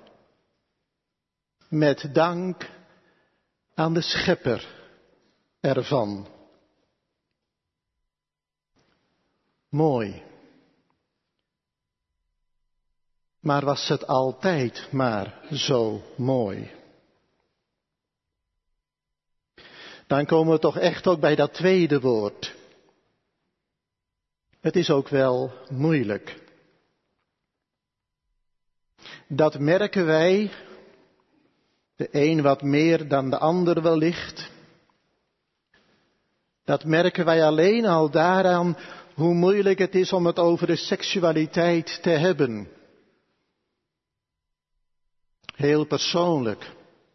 Met dank aan de Schepper ervan. Mooi. Maar was het altijd maar zo mooi? Dan komen we toch echt ook bij dat tweede woord. Het is ook wel moeilijk. Dat merken wij, de een wat meer dan de ander wellicht. Dat merken wij alleen al daaraan hoe moeilijk het is om het over de seksualiteit te hebben. Heel persoonlijk.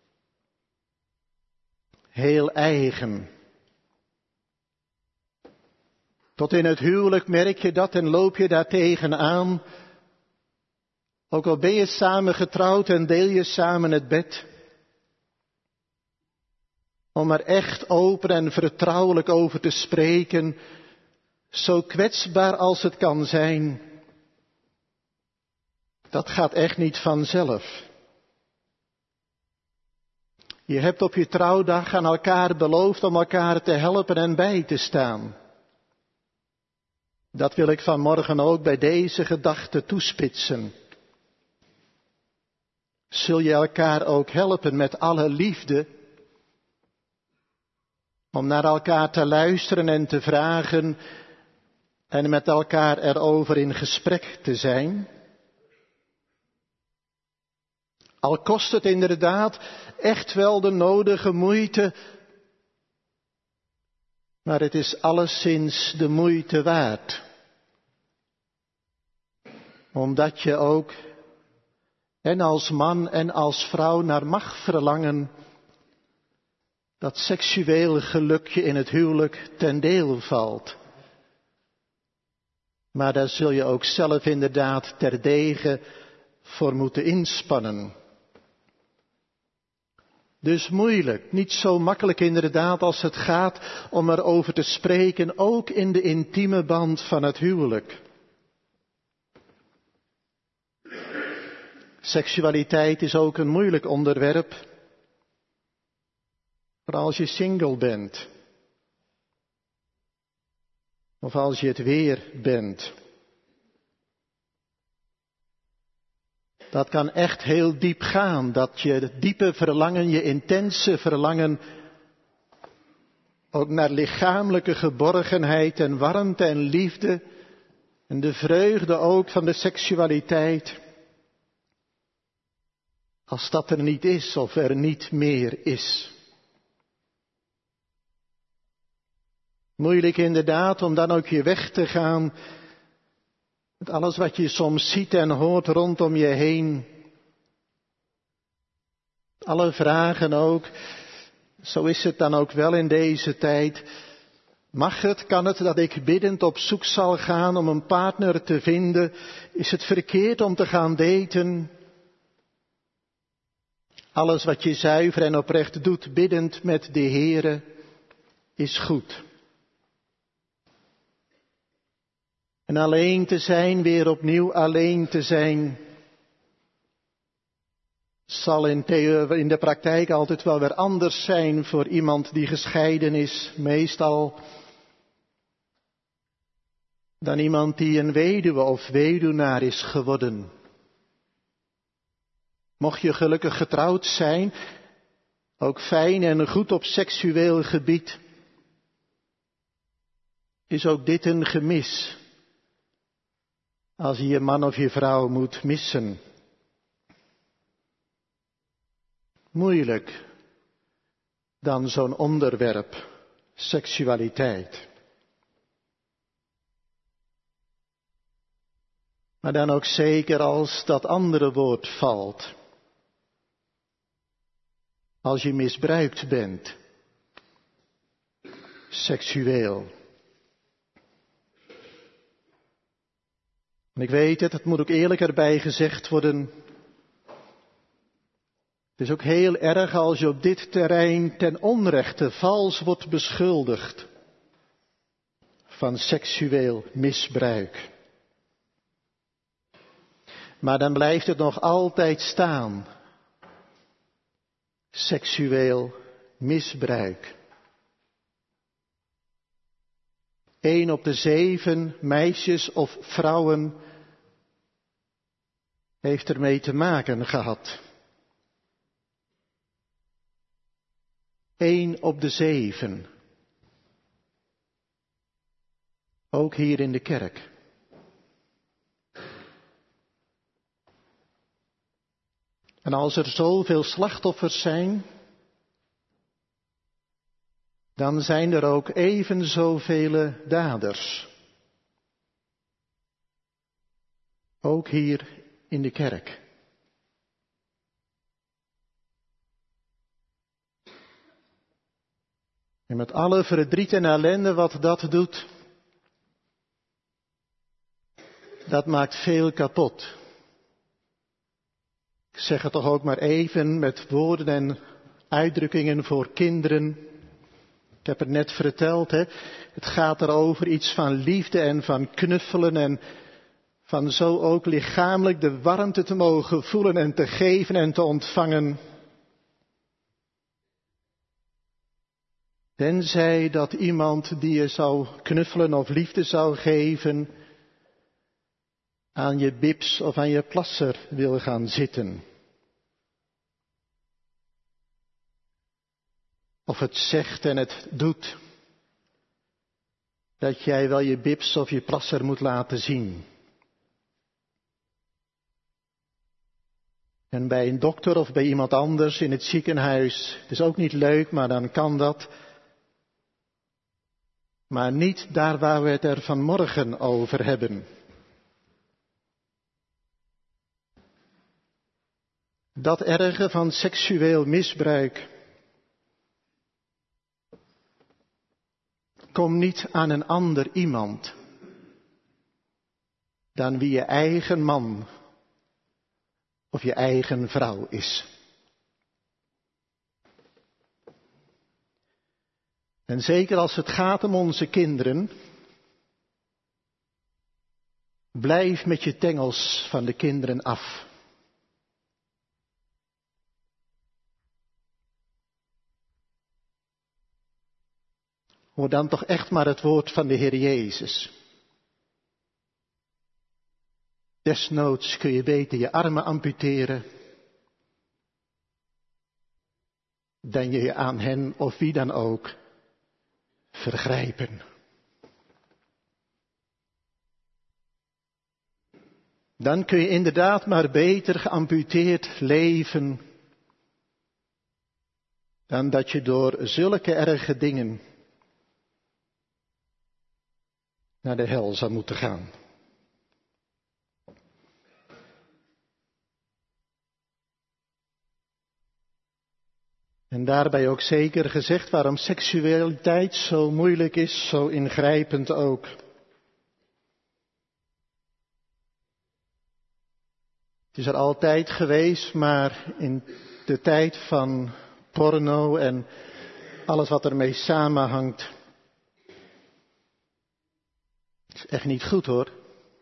Heel eigen. Tot in het huwelijk merk je dat en loop je daar tegenaan. Ook al ben je samen getrouwd en deel je samen het bed. Om er echt open en vertrouwelijk over te spreken. Zo kwetsbaar als het kan zijn. Dat gaat echt niet vanzelf. Je hebt op je trouwdag aan elkaar beloofd om elkaar te helpen en bij te staan. Dat wil ik vanmorgen ook bij deze gedachte toespitsen. Zul je elkaar ook helpen met alle liefde om naar elkaar te luisteren en te vragen en met elkaar erover in gesprek te zijn? Al kost het inderdaad echt wel de nodige moeite, maar het is alleszins de moeite waard. Omdat je ook en als man en als vrouw naar mag verlangen dat seksueel gelukje in het huwelijk ten deel valt. Maar daar zul je ook zelf inderdaad terdege voor moeten inspannen. Dus moeilijk, niet zo makkelijk inderdaad als het gaat om erover te spreken, ook in de intieme band van het huwelijk. Seksualiteit is ook een moeilijk onderwerp, vooral als je single bent. Of als je het weer bent. Dat kan echt heel diep gaan, dat je het diepe verlangen, je intense verlangen, ook naar lichamelijke geborgenheid en warmte en liefde, en de vreugde ook van de seksualiteit, als dat er niet is of er niet meer is. Moeilijk inderdaad om dan ook je weg te gaan met alles wat je soms ziet en hoort rondom je heen. Alle vragen ook, zo is het dan ook wel in deze tijd. Mag het, kan het dat ik biddend op zoek zal gaan om een partner te vinden? Is het verkeerd om te gaan daten? Alles wat je zuiver en oprecht doet, biddend met de Heere, is goed. En alleen te zijn, weer opnieuw alleen te zijn, zal in, theo- in de praktijk altijd wel weer anders zijn voor iemand die gescheiden is, meestal, dan iemand die een weduwe of weduwnaar is geworden. Mocht je gelukkig getrouwd zijn, ook fijn en goed op seksueel gebied, is ook dit een gemis. Als je je man of je vrouw moet missen. Moeilijk dan zo'n onderwerp, seksualiteit. Maar dan ook zeker als dat andere woord valt. Als je misbruikt bent. Seksueel. En ik weet het, het moet ook eerlijk erbij gezegd worden. Het is ook heel erg als je op dit terrein ten onrechte vals wordt beschuldigd van seksueel misbruik. Maar dan blijft het nog altijd staan. Seksueel misbruik. Eén op de zeven meisjes of vrouwen heeft ermee te maken gehad. Eén op de zeven. Ook hier in de kerk. En als er zoveel slachtoffers zijn, dan zijn er ook even zoveel daders. Ook hier in de kerk. En met alle verdriet en ellende wat dat doet, dat maakt veel kapot. Ik zeg het toch ook maar even met woorden en uitdrukkingen voor kinderen. Ik heb het net verteld, hè. Het gaat erover iets van liefde en van knuffelen en van zo ook lichamelijk de warmte te mogen voelen en te geven en te ontvangen. Tenzij dat iemand die je zou knuffelen of liefde zou geven aan je bips of aan je plasser wil gaan zitten. Of het zegt en het doet dat jij wel je bips of je plasser moet laten zien. En bij een dokter of bij iemand anders in het ziekenhuis, het is ook niet leuk, maar dan kan dat. Maar niet daar waar we het er vanmorgen over hebben. Dat erge van seksueel misbruik komt niet aan een ander iemand dan wie je eigen man of je eigen vrouw is. En zeker als het gaat om onze kinderen, blijf met je tengels van de kinderen af. Hoor dan toch echt maar het woord van de Heer Jezus. Desnoods kun je beter je armen amputeren dan je je aan hen of wie dan ook vergrijpen. Dan kun je inderdaad maar beter geamputeerd leven dan dat je door zulke erge dingen naar de hel zou moeten gaan. En daarbij ook zeker gezegd waarom seksualiteit zo moeilijk is, zo ingrijpend ook. Het is er altijd geweest, maar in de tijd van porno en alles wat ermee samenhangt, is echt niet goed hoor.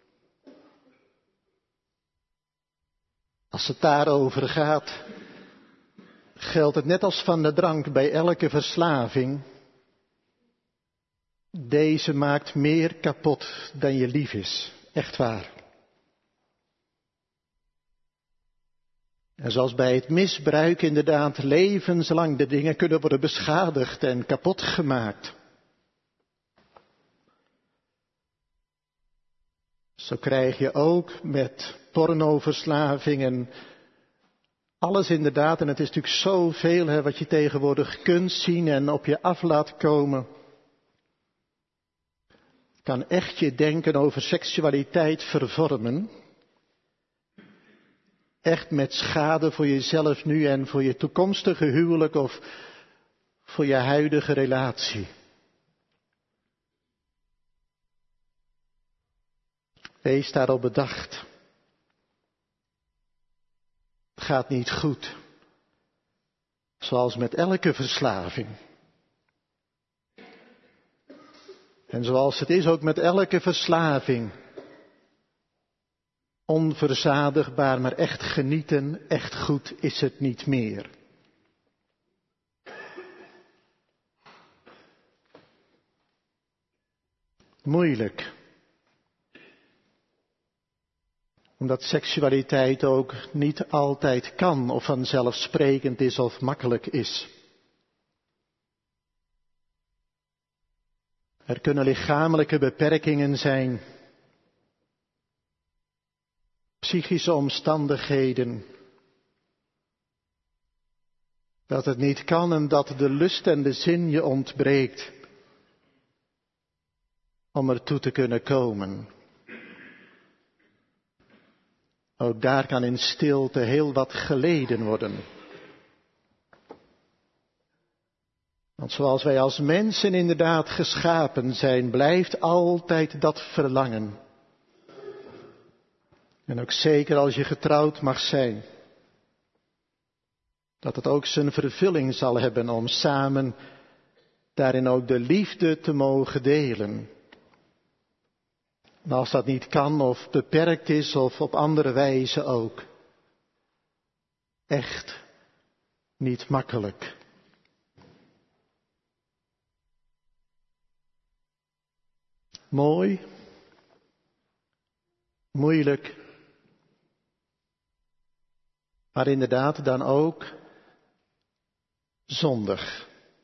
Als het daarover gaat, geldt het net als van de drank bij elke verslaving. Deze maakt meer kapot dan je lief is. Echt waar. En zoals bij het misbruik inderdaad levenslang de dingen kunnen worden beschadigd en kapot gemaakt. Zo krijg je ook met pornoverslavingen alles inderdaad, en het is natuurlijk zoveel hè, wat je tegenwoordig kunt zien en op je af laat komen. Het kan echt je denken over seksualiteit vervormen. Echt met schade voor jezelf nu en voor je toekomstige huwelijk of voor je huidige relatie. Wees daarop bedacht. Het gaat niet goed. Zoals met elke verslaving. En zoals het is ook met elke verslaving. Onverzadigbaar, maar echt genieten, echt goed is het niet meer. Moeilijk. Omdat seksualiteit ook niet altijd kan of vanzelfsprekend is of makkelijk is. Er kunnen lichamelijke beperkingen zijn. Psychische omstandigheden. Dat het niet kan en dat de lust en de zin je ontbreekt. Om ertoe te kunnen komen. Ook daar kan in stilte heel wat geleden worden. Want zoals wij als mensen inderdaad geschapen zijn, blijft altijd dat verlangen. En ook zeker als je getrouwd mag zijn. Dat het ook zijn vervulling zal hebben om samen daarin ook de liefde te mogen delen. En als dat niet kan of beperkt is of op andere wijze ook. Echt niet makkelijk. Mooi. Moeilijk. Maar inderdaad dan ook zondig.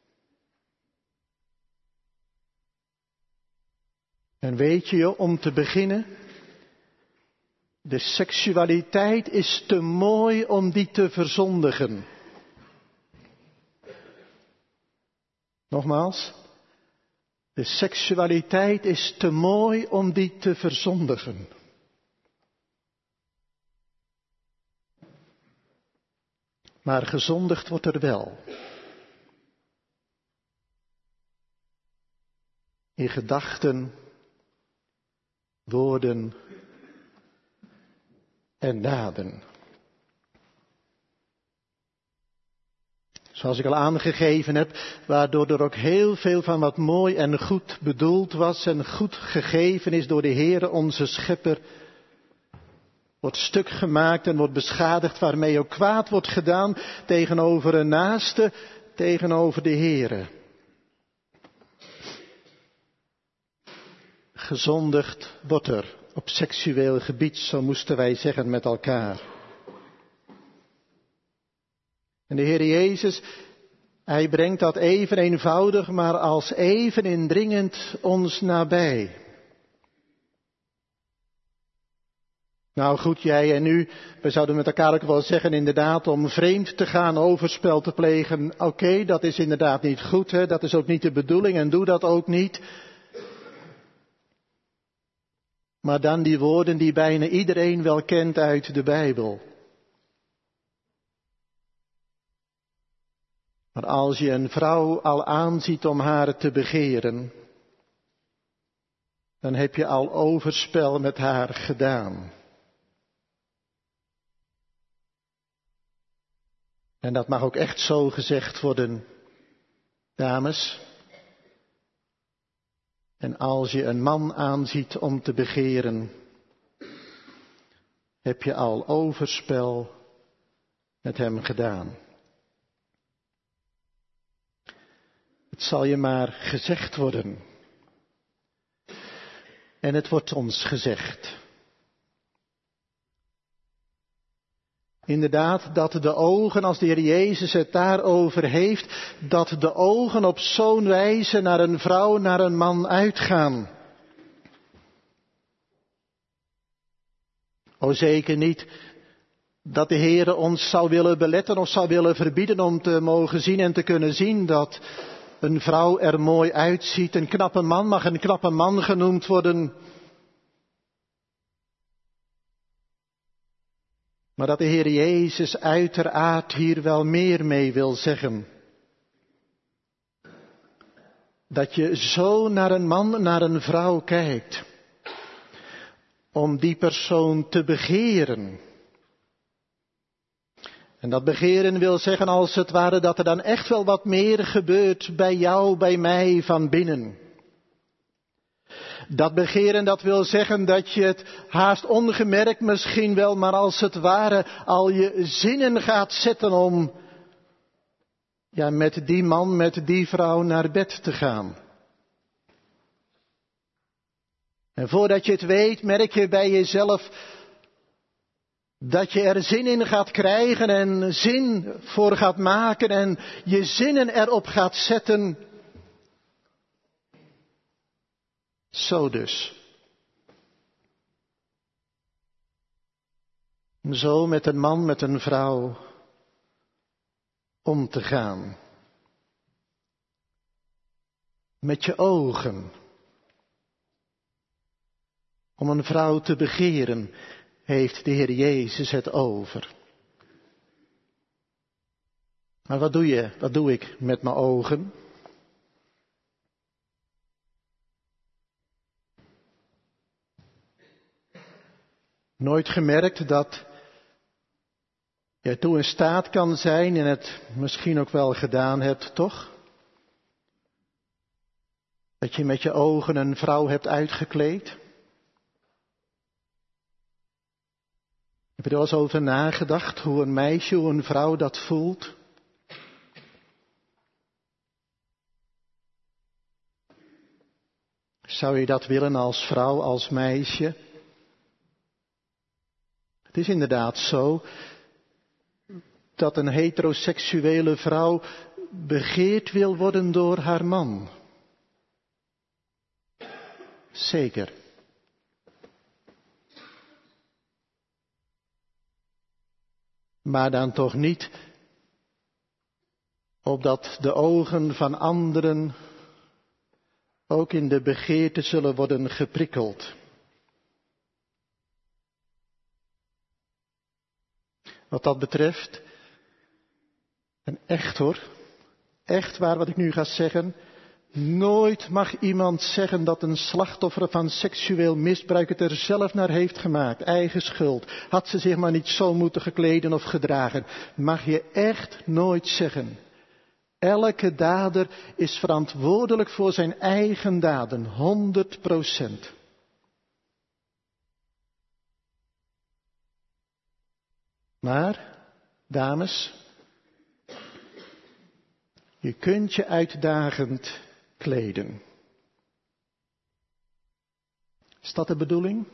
En weet je, om te beginnen, de seksualiteit is te mooi om die te verzondigen. Nogmaals, de seksualiteit is te mooi om die te verzondigen. Maar gezondigd wordt er wel. In gedachten, woorden en daden. Zoals ik al aangegeven heb, waardoor er ook heel veel van wat mooi en goed bedoeld was en goed gegeven is door de Heere onze Schepper, wordt stuk gemaakt en wordt beschadigd, waarmee ook kwaad wordt gedaan tegenover een naaste, tegenover de Heere. Gezondigd wordt er op seksueel gebied, zo moesten wij zeggen met elkaar. En de Heer Jezus, Hij brengt dat even eenvoudig, maar als even indringend ons nabij. Nou goed, jij en u, we zouden met elkaar ook wel zeggen inderdaad om vreemd te gaan, overspel te plegen. Oké, okay, dat is inderdaad niet goed, hè? Dat is ook niet de bedoeling en doe dat ook niet. Maar dan die woorden die bijna iedereen wel kent uit de Bijbel. Maar als je een vrouw al aanziet om haar te begeren, dan heb je al overspel met haar gedaan. En dat mag ook echt zo gezegd worden, dames. En als je een man aanziet om te begeren, heb je al overspel met hem gedaan. Het zal je maar gezegd worden. En het wordt ons gezegd. Inderdaad, dat de ogen, als de Heer Jezus het daarover heeft, dat de ogen op zo'n wijze naar een vrouw, naar een man uitgaan. O zeker niet dat de Heer ons zou willen beletten of zou willen verbieden om te mogen zien en te kunnen zien dat een vrouw er mooi uitziet. Een knappe man mag een knappe man genoemd worden. Maar dat de Heer Jezus uiteraard hier wel meer mee wil zeggen. Dat je zo naar een man, naar een vrouw kijkt. Om die persoon te begeren. En dat begeren wil zeggen als het ware dat er dan echt wel wat meer gebeurt bij jou, bij mij van binnen. Dat begeren, dat wil zeggen dat je het haast ongemerkt misschien wel, maar als het ware al je zinnen gaat zetten om ja, met die man, met die vrouw naar bed te gaan. En voordat je het weet, merk je bij jezelf dat je er zin in gaat krijgen en zin voor gaat maken en je zinnen erop gaat zetten. Zo dus. Om zo met een man, met een vrouw om te gaan. Met je ogen. Om een vrouw te begeren, heeft de Heer Jezus het over. Maar wat doe je, wat doe ik met mijn ogen? Nooit gemerkt dat je ertoe in staat kan zijn en het misschien ook wel gedaan hebt, toch? Dat je met je ogen een vrouw hebt uitgekleed? Heb je er wel eens over nagedacht hoe een meisje, hoe een vrouw dat voelt? Zou je dat willen als vrouw, als meisje? Het is inderdaad zo dat een heteroseksuele vrouw begeerd wil worden door haar man. Zeker. Maar dan toch niet opdat de ogen van anderen ook in de begeerte zullen worden geprikkeld. Wat dat betreft, en echt hoor, echt waar wat ik nu ga zeggen, nooit mag iemand zeggen dat een slachtoffer van seksueel misbruik het er zelf naar heeft gemaakt, eigen schuld. Had ze zich maar niet zo moeten gekleden of gedragen. Mag je echt nooit zeggen. Elke dader is verantwoordelijk voor zijn eigen daden, honderd procent. Maar, dames, je kunt je uitdagend kleden. Is dat de bedoeling?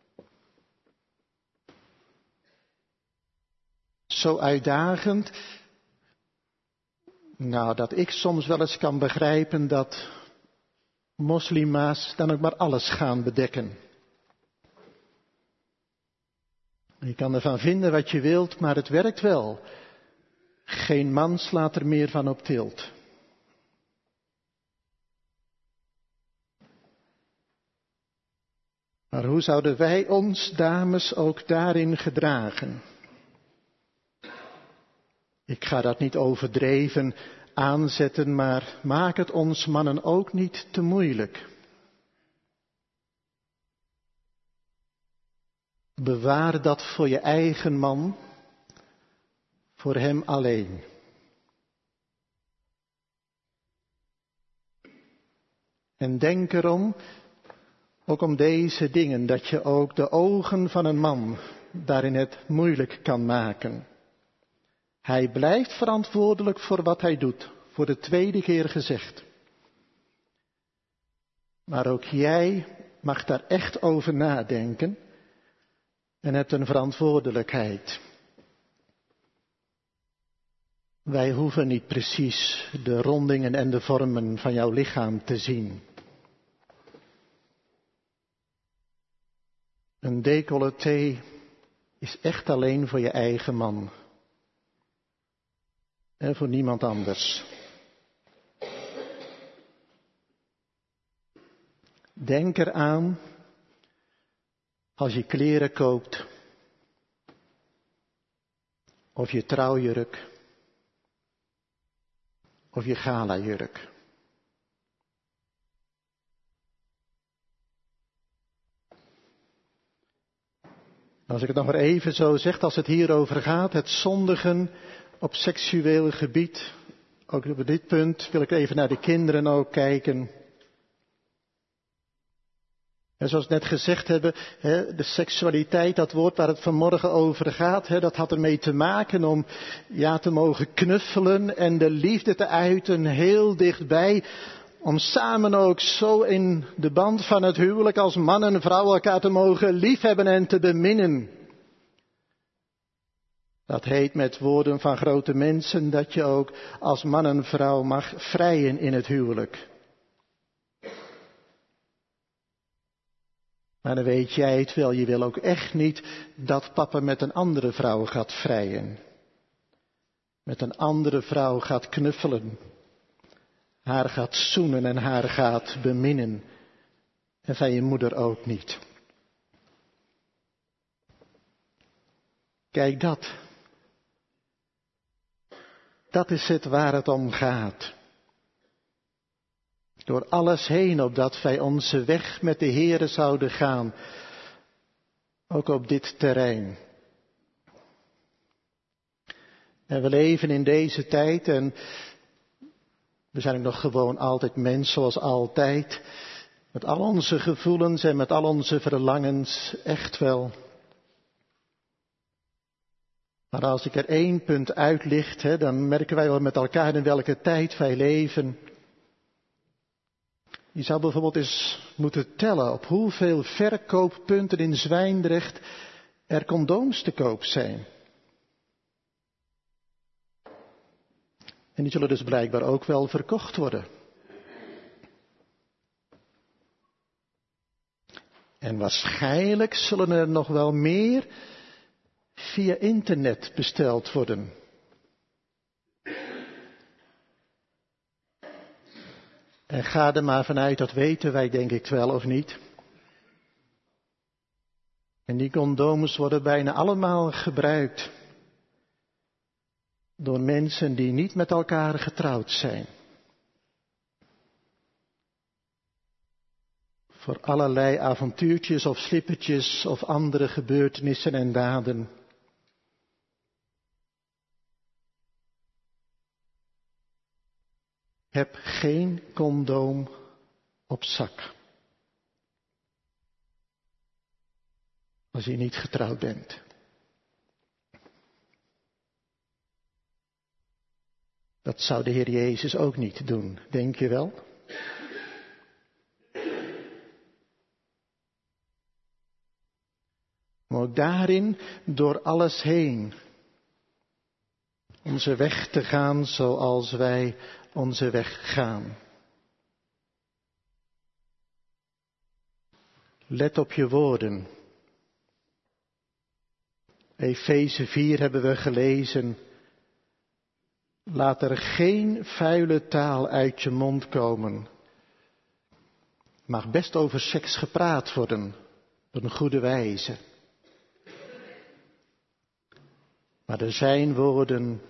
Zo uitdagend, nou dat ik soms wel eens kan begrijpen dat moslima's dan ook maar alles gaan bedekken. Je kan ervan vinden wat je wilt, maar het werkt wel. Geen man slaat er meer van op tilt. Maar hoe zouden wij ons, dames, ook daarin gedragen? Ik ga dat niet overdreven aanzetten, maar maak het ons mannen ook niet te moeilijk. Bewaar dat voor je eigen man, voor hem alleen. En denk erom, ook om deze dingen, dat je ook de ogen van een man daarin het moeilijk kan maken. Hij blijft verantwoordelijk voor wat hij doet, voor de tweede keer gezegd. Maar ook jij mag daar echt over nadenken en hebt een verantwoordelijkheid. wij hoeven niet precies de rondingen en de vormen van jouw lichaam te zien. Een decolleté is echt alleen voor je eigen man. En voor niemand anders. Denk eraan, als je kleren koopt, of je trouwjurk, of je galajurk. Als ik het nog maar even zo zeg, als het hierover gaat, het zondigen op seksueel gebied, ook op dit punt wil ik even naar de kinderen ook kijken. En zoals we net gezegd hebben, de seksualiteit, dat woord waar het vanmorgen over gaat, dat had ermee te maken om ja, te mogen knuffelen en de liefde te uiten heel dichtbij. Om samen ook zo in de band van het huwelijk als man en vrouw elkaar te mogen liefhebben en te beminnen. Dat heet met woorden van grote mensen dat je ook als man en vrouw mag vrijen in het huwelijk. Maar dan weet jij het wel, je wil ook echt niet dat papa met een andere vrouw gaat vrijen. Met een andere vrouw gaat knuffelen. Haar gaat zoenen en haar gaat beminnen. En van je moeder ook niet. Kijk dat. Dat is het waar het om gaat. Door alles heen, opdat wij onze weg met de Heere zouden gaan. Ook op dit terrein. En we leven in deze tijd en we zijn ook nog gewoon altijd mens zoals altijd. Met al onze gevoelens en met al onze verlangens, echt wel. Maar als ik er één punt uitlicht, hè, dan merken wij wel met elkaar in welke tijd wij leven. Je zou bijvoorbeeld eens moeten tellen op hoeveel verkooppunten in Zwijndrecht er condooms te koop zijn. En die zullen dus blijkbaar ook wel verkocht worden. En waarschijnlijk zullen er nog wel meer via internet besteld worden. En ga er maar vanuit, dat weten wij denk ik wel of niet. En die condooms worden bijna allemaal gebruikt door mensen die niet met elkaar getrouwd zijn. Voor allerlei avontuurtjes of slippertjes of andere gebeurtenissen en daden. Heb geen condoom op zak. Als je niet getrouwd bent. Dat zou de Heer Jezus ook niet doen, denk je wel? Maar ook daarin, door alles heen, onze weg te gaan zoals wij onze weg gaan. Let op je woorden. Efeze vier hebben we gelezen. Laat er geen vuile taal uit je mond komen. Mag best over seks gepraat worden, op een goede wijze. Maar er zijn woorden,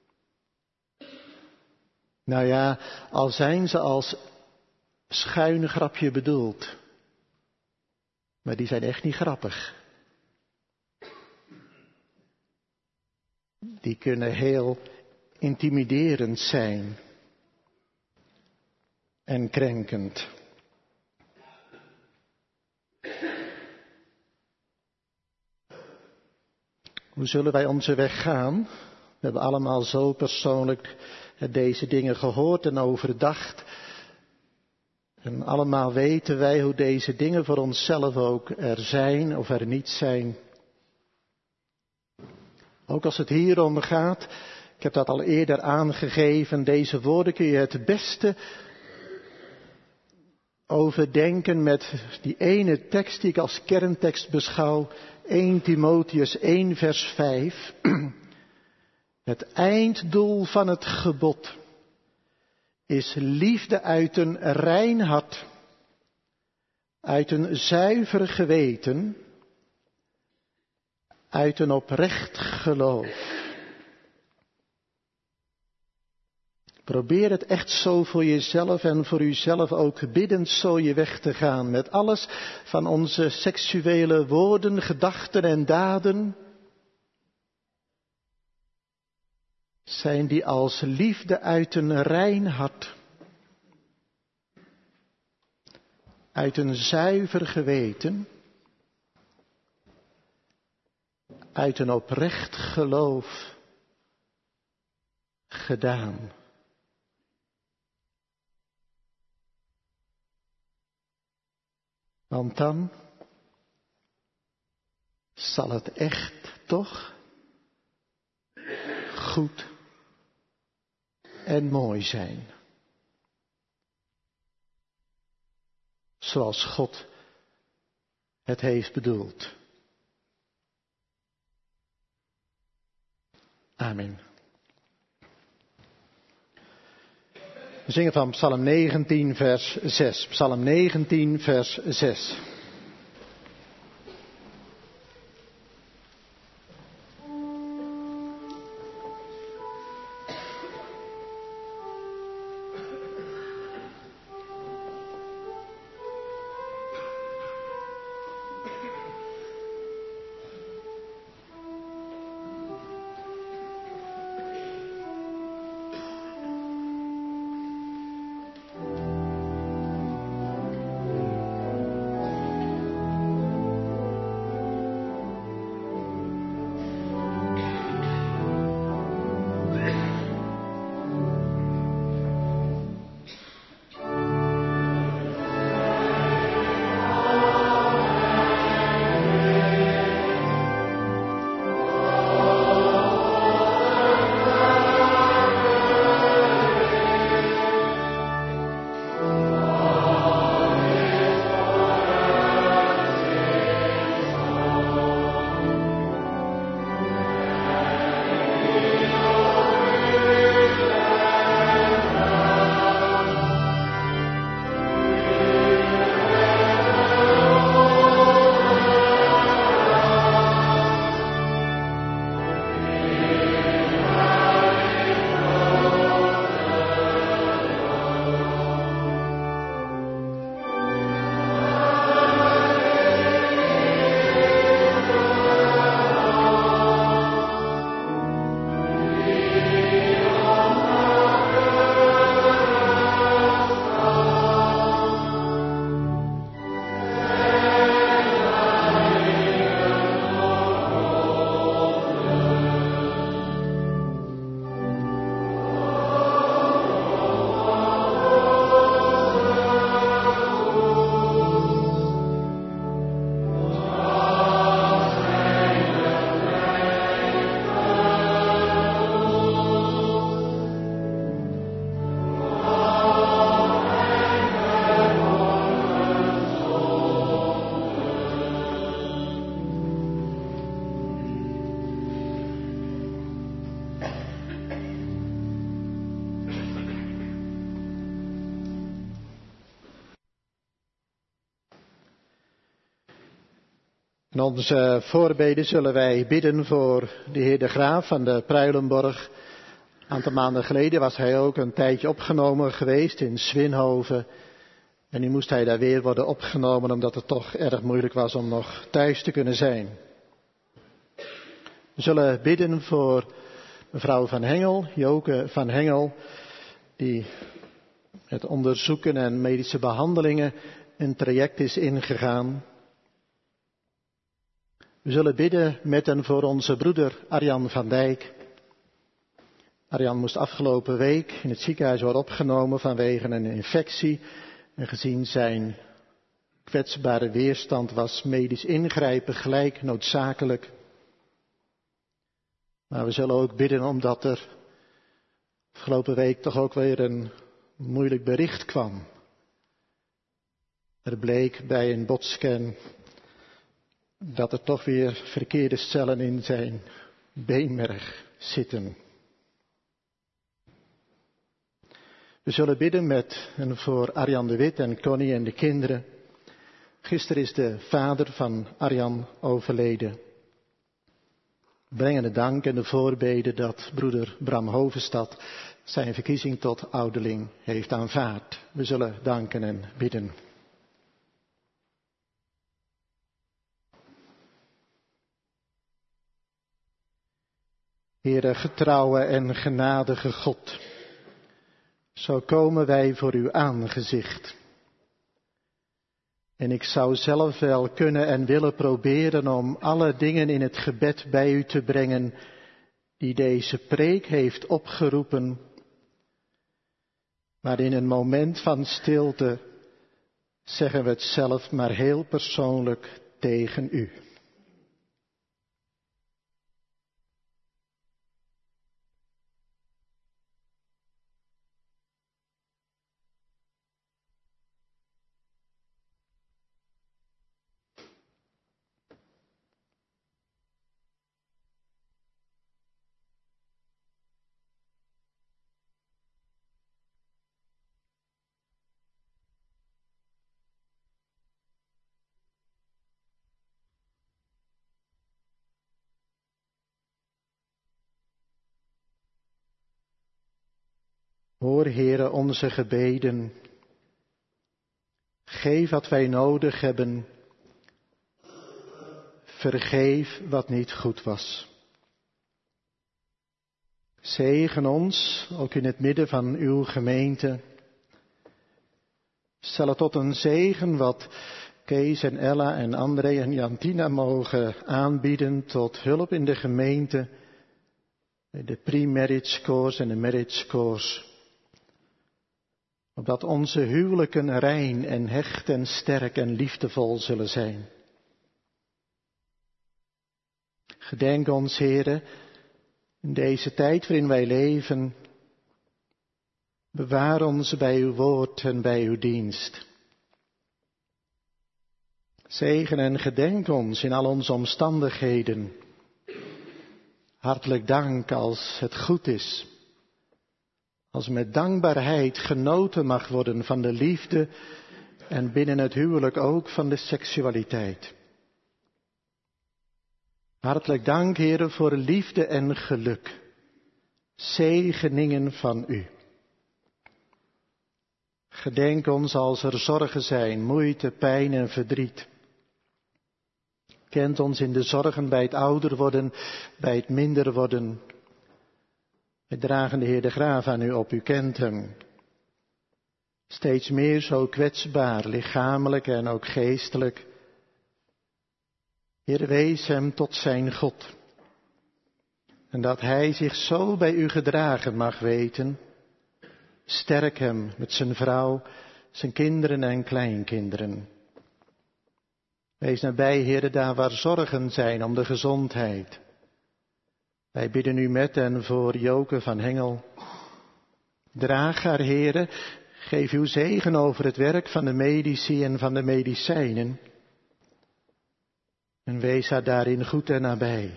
nou ja, al zijn ze als schuin grapje bedoeld, maar die zijn echt niet grappig. Die kunnen heel intimiderend zijn en krenkend. Hoe zullen wij onze weg gaan? We hebben allemaal zo persoonlijk deze dingen gehoord en overdacht. En allemaal weten wij hoe deze dingen voor onszelf ook er zijn of er niet zijn. Ook als het hier om gaat, Ik heb dat al eerder aangegeven. Deze woorden kun je het beste overdenken met die ene tekst die ik als kerntekst beschouw. Eerste Timotheüs één vers vijf. Het einddoel van het gebod is liefde uit een rein hart, uit een zuiver geweten, uit een oprecht geloof. Probeer het echt zo voor jezelf en voor uzelf ook biddend zo je weg te gaan. Met alles van onze seksuele woorden, gedachten en daden. Zijn die als liefde uit een rein hart. Uit een zuiver geweten. Uit een oprecht geloof gedaan. Want dan zal het echt toch goed en mooi zijn. Zoals God het heeft bedoeld. Amen. We zingen van Psalm negentien vers zes. Psalm negentien vers zes. In onze voorbeden zullen wij bidden voor de heer De Graaf van de Pruilenborg. Een aantal maanden geleden was hij ook een tijdje opgenomen geweest in Swinhoven. En nu moest hij daar weer worden opgenomen omdat het toch erg moeilijk was om nog thuis te kunnen zijn. We zullen bidden voor mevrouw Van Hengel, Joke Van Hengel, die met onderzoeken en medische behandelingen een traject is ingegaan. We zullen bidden met en voor onze broeder Arjan van Dijk. Arjan moest afgelopen week in het ziekenhuis worden opgenomen vanwege een infectie. En gezien zijn kwetsbare weerstand was medisch ingrijpen gelijk noodzakelijk. Maar we zullen ook bidden omdat er afgelopen week toch ook weer een moeilijk bericht kwam. Er bleek bij een botscan dat er toch weer verkeerde cellen in zijn beenmerg zitten. We zullen bidden met en voor Arjan de Wit en Connie en de kinderen. Gisteren is de vader van Arjan overleden. We brengen de dank en de voorbeden dat broeder Bram Hovenstad zijn verkiezing tot ouderling heeft aanvaard. We zullen danken en bidden. Heere, getrouwe en genadige God, zo komen wij voor uw aangezicht. En ik zou zelf wel kunnen en willen proberen om alle dingen in het gebed bij u te brengen die deze preek heeft opgeroepen. Maar in een moment van stilte zeggen we het zelf maar heel persoonlijk tegen u. Hoor, Heere, onze gebeden. Geef wat wij nodig hebben. Vergeef wat niet goed was. Zegen ons, ook in het midden van uw gemeente. Stel het tot een zegen wat Kees en Ella en André en Jantina mogen aanbieden tot hulp in de gemeente. De pre-marriage course en de marriage course. Opdat onze huwelijken rein en hecht en sterk en liefdevol zullen zijn. Gedenk ons, Heere, in deze tijd waarin wij leven. Bewaar ons bij uw woord en bij uw dienst. Zegen en gedenk ons in al onze omstandigheden. Hartelijk dank als het goed is. Als met dankbaarheid genoten mag worden van de liefde en binnen het huwelijk ook van de seksualiteit. Hartelijk dank, Heere, voor liefde en geluk. Zegeningen van u. Gedenk ons als er zorgen zijn, moeite, pijn en verdriet. Kent ons in de zorgen bij het ouder worden, bij het minder worden. We dragen de Heer de Graaf aan u op, u kent hem. Steeds meer zo kwetsbaar, lichamelijk en ook geestelijk. Heer, wees hem tot zijn God. En dat hij zich zo bij u gedragen mag weten. Sterk hem met zijn vrouw, zijn kinderen en kleinkinderen. Wees nabij, Heer, daar waar zorgen zijn om de gezondheid. Wij bidden u met en voor Joke van Hengel. Draag haar, Heere, geef uw zegen over het werk van de medici en van de medicijnen. En wees haar daarin goed en nabij.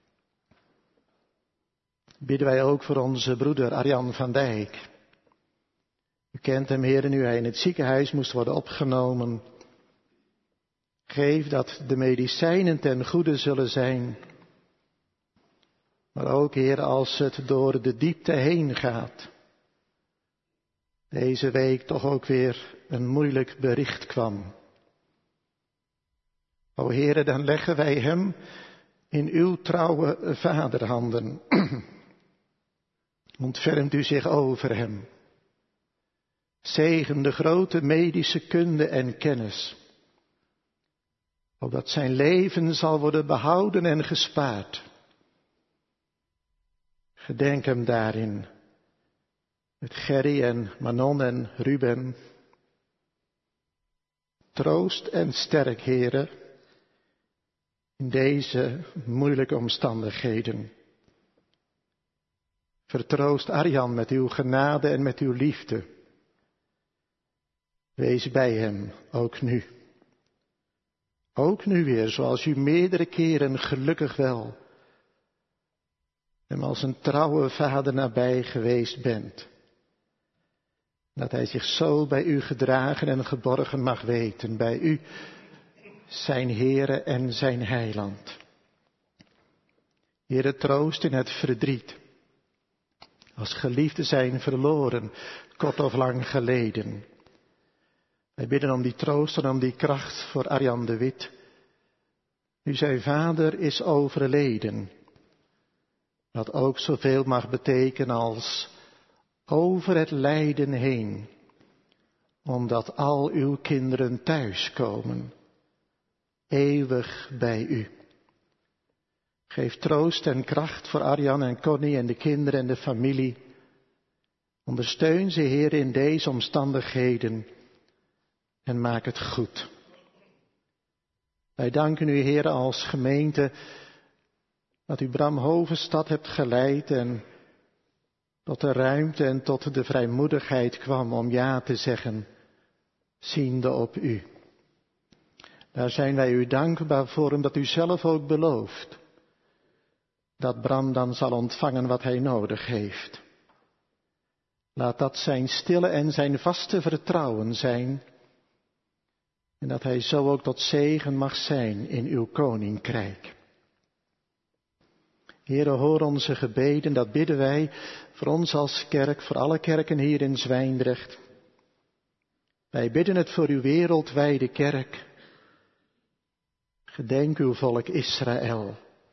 Bidden wij ook voor onze broeder Arjan van Dijk. U kent hem, Heere, nu hij in het ziekenhuis moest worden opgenomen. Geef dat de medicijnen ten goede zullen zijn. Maar ook, Heer, als het door de diepte heen gaat. Deze week toch ook weer een moeilijk bericht kwam. O Heere, dan leggen wij hem in uw trouwe vaderhanden. Ontfermt u zich over hem. Zegen de grote medische kunde en kennis. Opdat zijn leven zal worden behouden en gespaard. Gedenk hem daarin. Met Gerry en Manon en Ruben. Troost en sterk, Heere, in deze moeilijke omstandigheden. Vertroost Arjan met uw genade en met uw liefde. Wees bij hem, ook nu. Ook nu weer, zoals u meerdere keren gelukkig wel hem als een trouwe vader nabij geweest bent. Dat hij zich zo bij u gedragen en geborgen mag weten, bij u, zijn Heere en zijn Heiland. Heere, troost in het verdriet. Als geliefden zijn verloren, kort of lang geleden. Wij bidden om die troost en om die kracht voor Arjan de Wit. Nu zijn vader is overleden. Dat ook zoveel mag betekenen als over het lijden heen. Omdat al uw kinderen thuiskomen. Eeuwig bij u. Geef troost en kracht voor Arjan en Connie en de kinderen en de familie. Ondersteun ze, Heer, in deze omstandigheden. En maak het goed. Wij danken u, Heer, als gemeente dat u Bram Hovenstad hebt geleid en tot de ruimte en tot de vrijmoedigheid kwam om ja te zeggen, ziende op u. Daar zijn wij u dankbaar voor, omdat u zelf ook belooft dat Bram dan zal ontvangen wat hij nodig heeft. Laat dat zijn stille en zijn vaste vertrouwen zijn. En dat hij zo ook tot zegen mag zijn in uw koninkrijk. Heere, hoor onze gebeden, dat bidden wij voor ons als kerk, voor alle kerken hier in Zwijndrecht. Wij bidden het voor uw wereldwijde kerk. Gedenk uw volk Israël.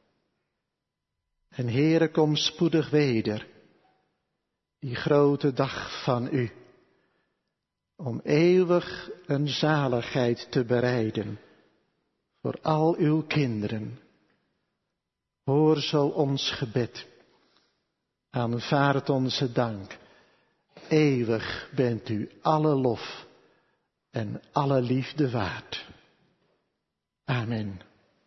En Heere, kom spoedig weder, die grote dag van u. Om eeuwig een zaligheid te bereiden voor al uw kinderen. Hoor zo ons gebed. Aanvaard onze dank. Eeuwig bent u alle lof en alle liefde waard. Amen.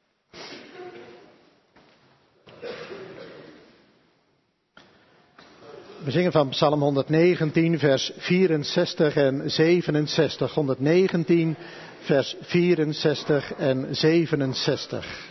We zingen van Psalm honderdnegentien, vers vierenzestig en zevenenzestig. honderdnegentien, vers vierenzestig en zevenenzestig.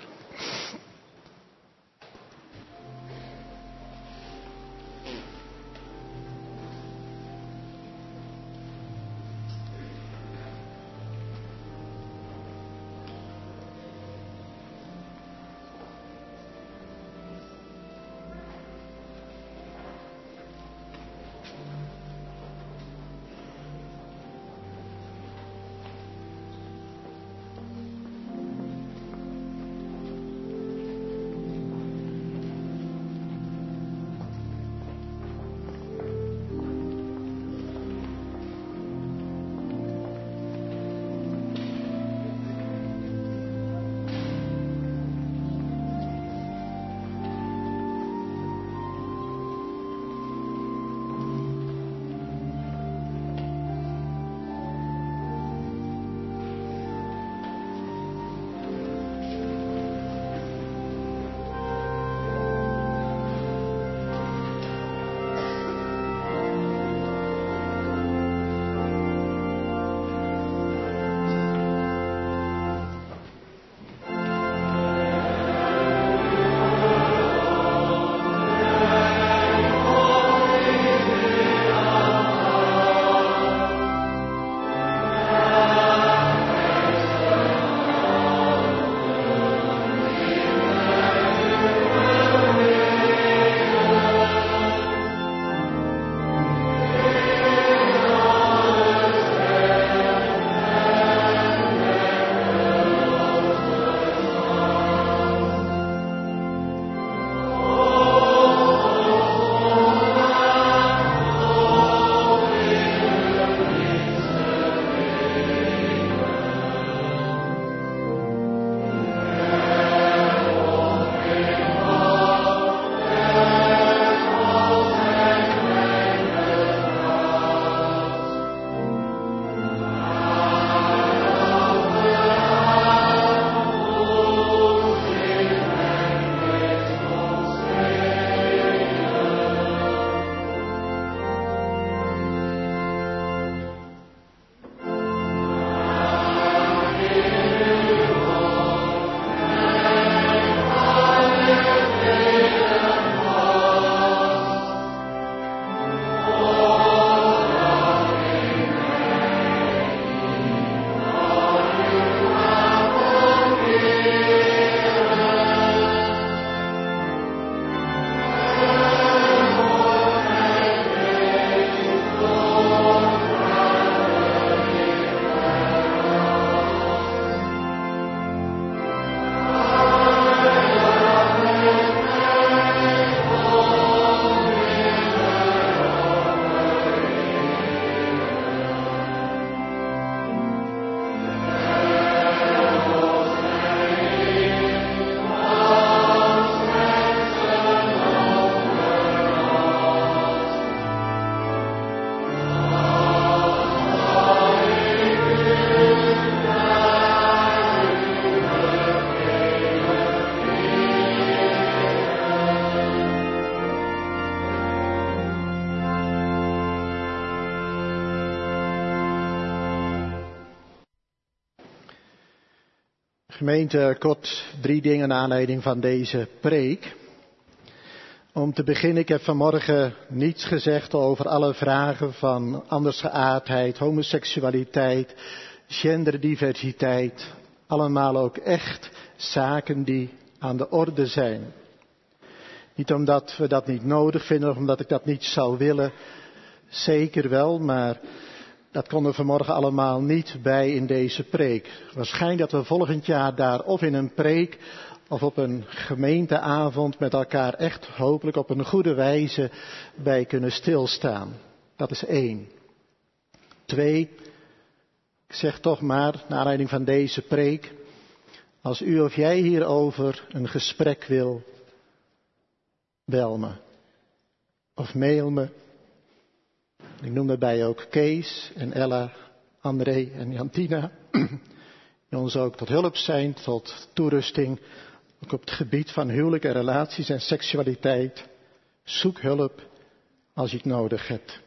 Gemeente, kort drie dingen naar aanleiding van deze preek. Om te beginnen, ik heb vanmorgen niets gezegd over alle vragen van andersgeaardheid, homoseksualiteit, genderdiversiteit. Allemaal ook echt zaken die aan de orde zijn. Niet omdat we dat niet nodig vinden of omdat ik dat niet zou willen. Zeker wel, maar dat konden we vanmorgen allemaal niet bij in deze preek. Waarschijnlijk dat we volgend jaar daar of in een preek of op een gemeenteavond met elkaar echt hopelijk op een goede wijze bij kunnen stilstaan. Dat is één. Twee, ik zeg toch maar, naar aanleiding van deze preek, als u of jij hierover een gesprek wil, bel me. Of mail me. Ik noem daarbij ook Kees en Ella, André en Jantina. Die ons ook tot hulp zijn, tot toerusting. Ook op het gebied van huwelijk en relaties en seksualiteit. Zoek hulp als je het nodig hebt.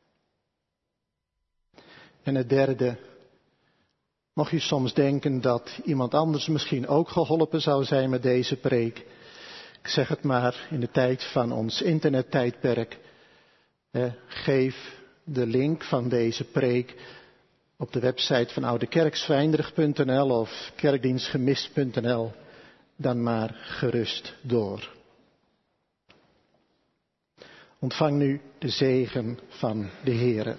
En het derde. Mocht je soms denken dat iemand anders misschien ook geholpen zou zijn met deze preek. Ik zeg het maar, in de tijd van ons internettijdperk. Eh, geef de link van deze preek op de website van oudekerkswijndrig punt n l of kerkdienstgemist punt n l. Dan maar gerust door. Ontvang nu de zegen van de Heere.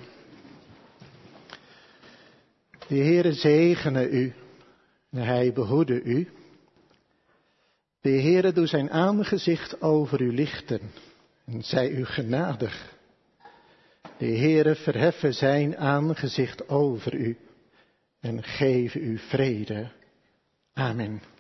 De Heere zegene u en hij behoede u. De Heere doe zijn aangezicht over u lichten en zij u genadig. De Heere verheffen zijn aangezicht over u en geven u vrede. Amen.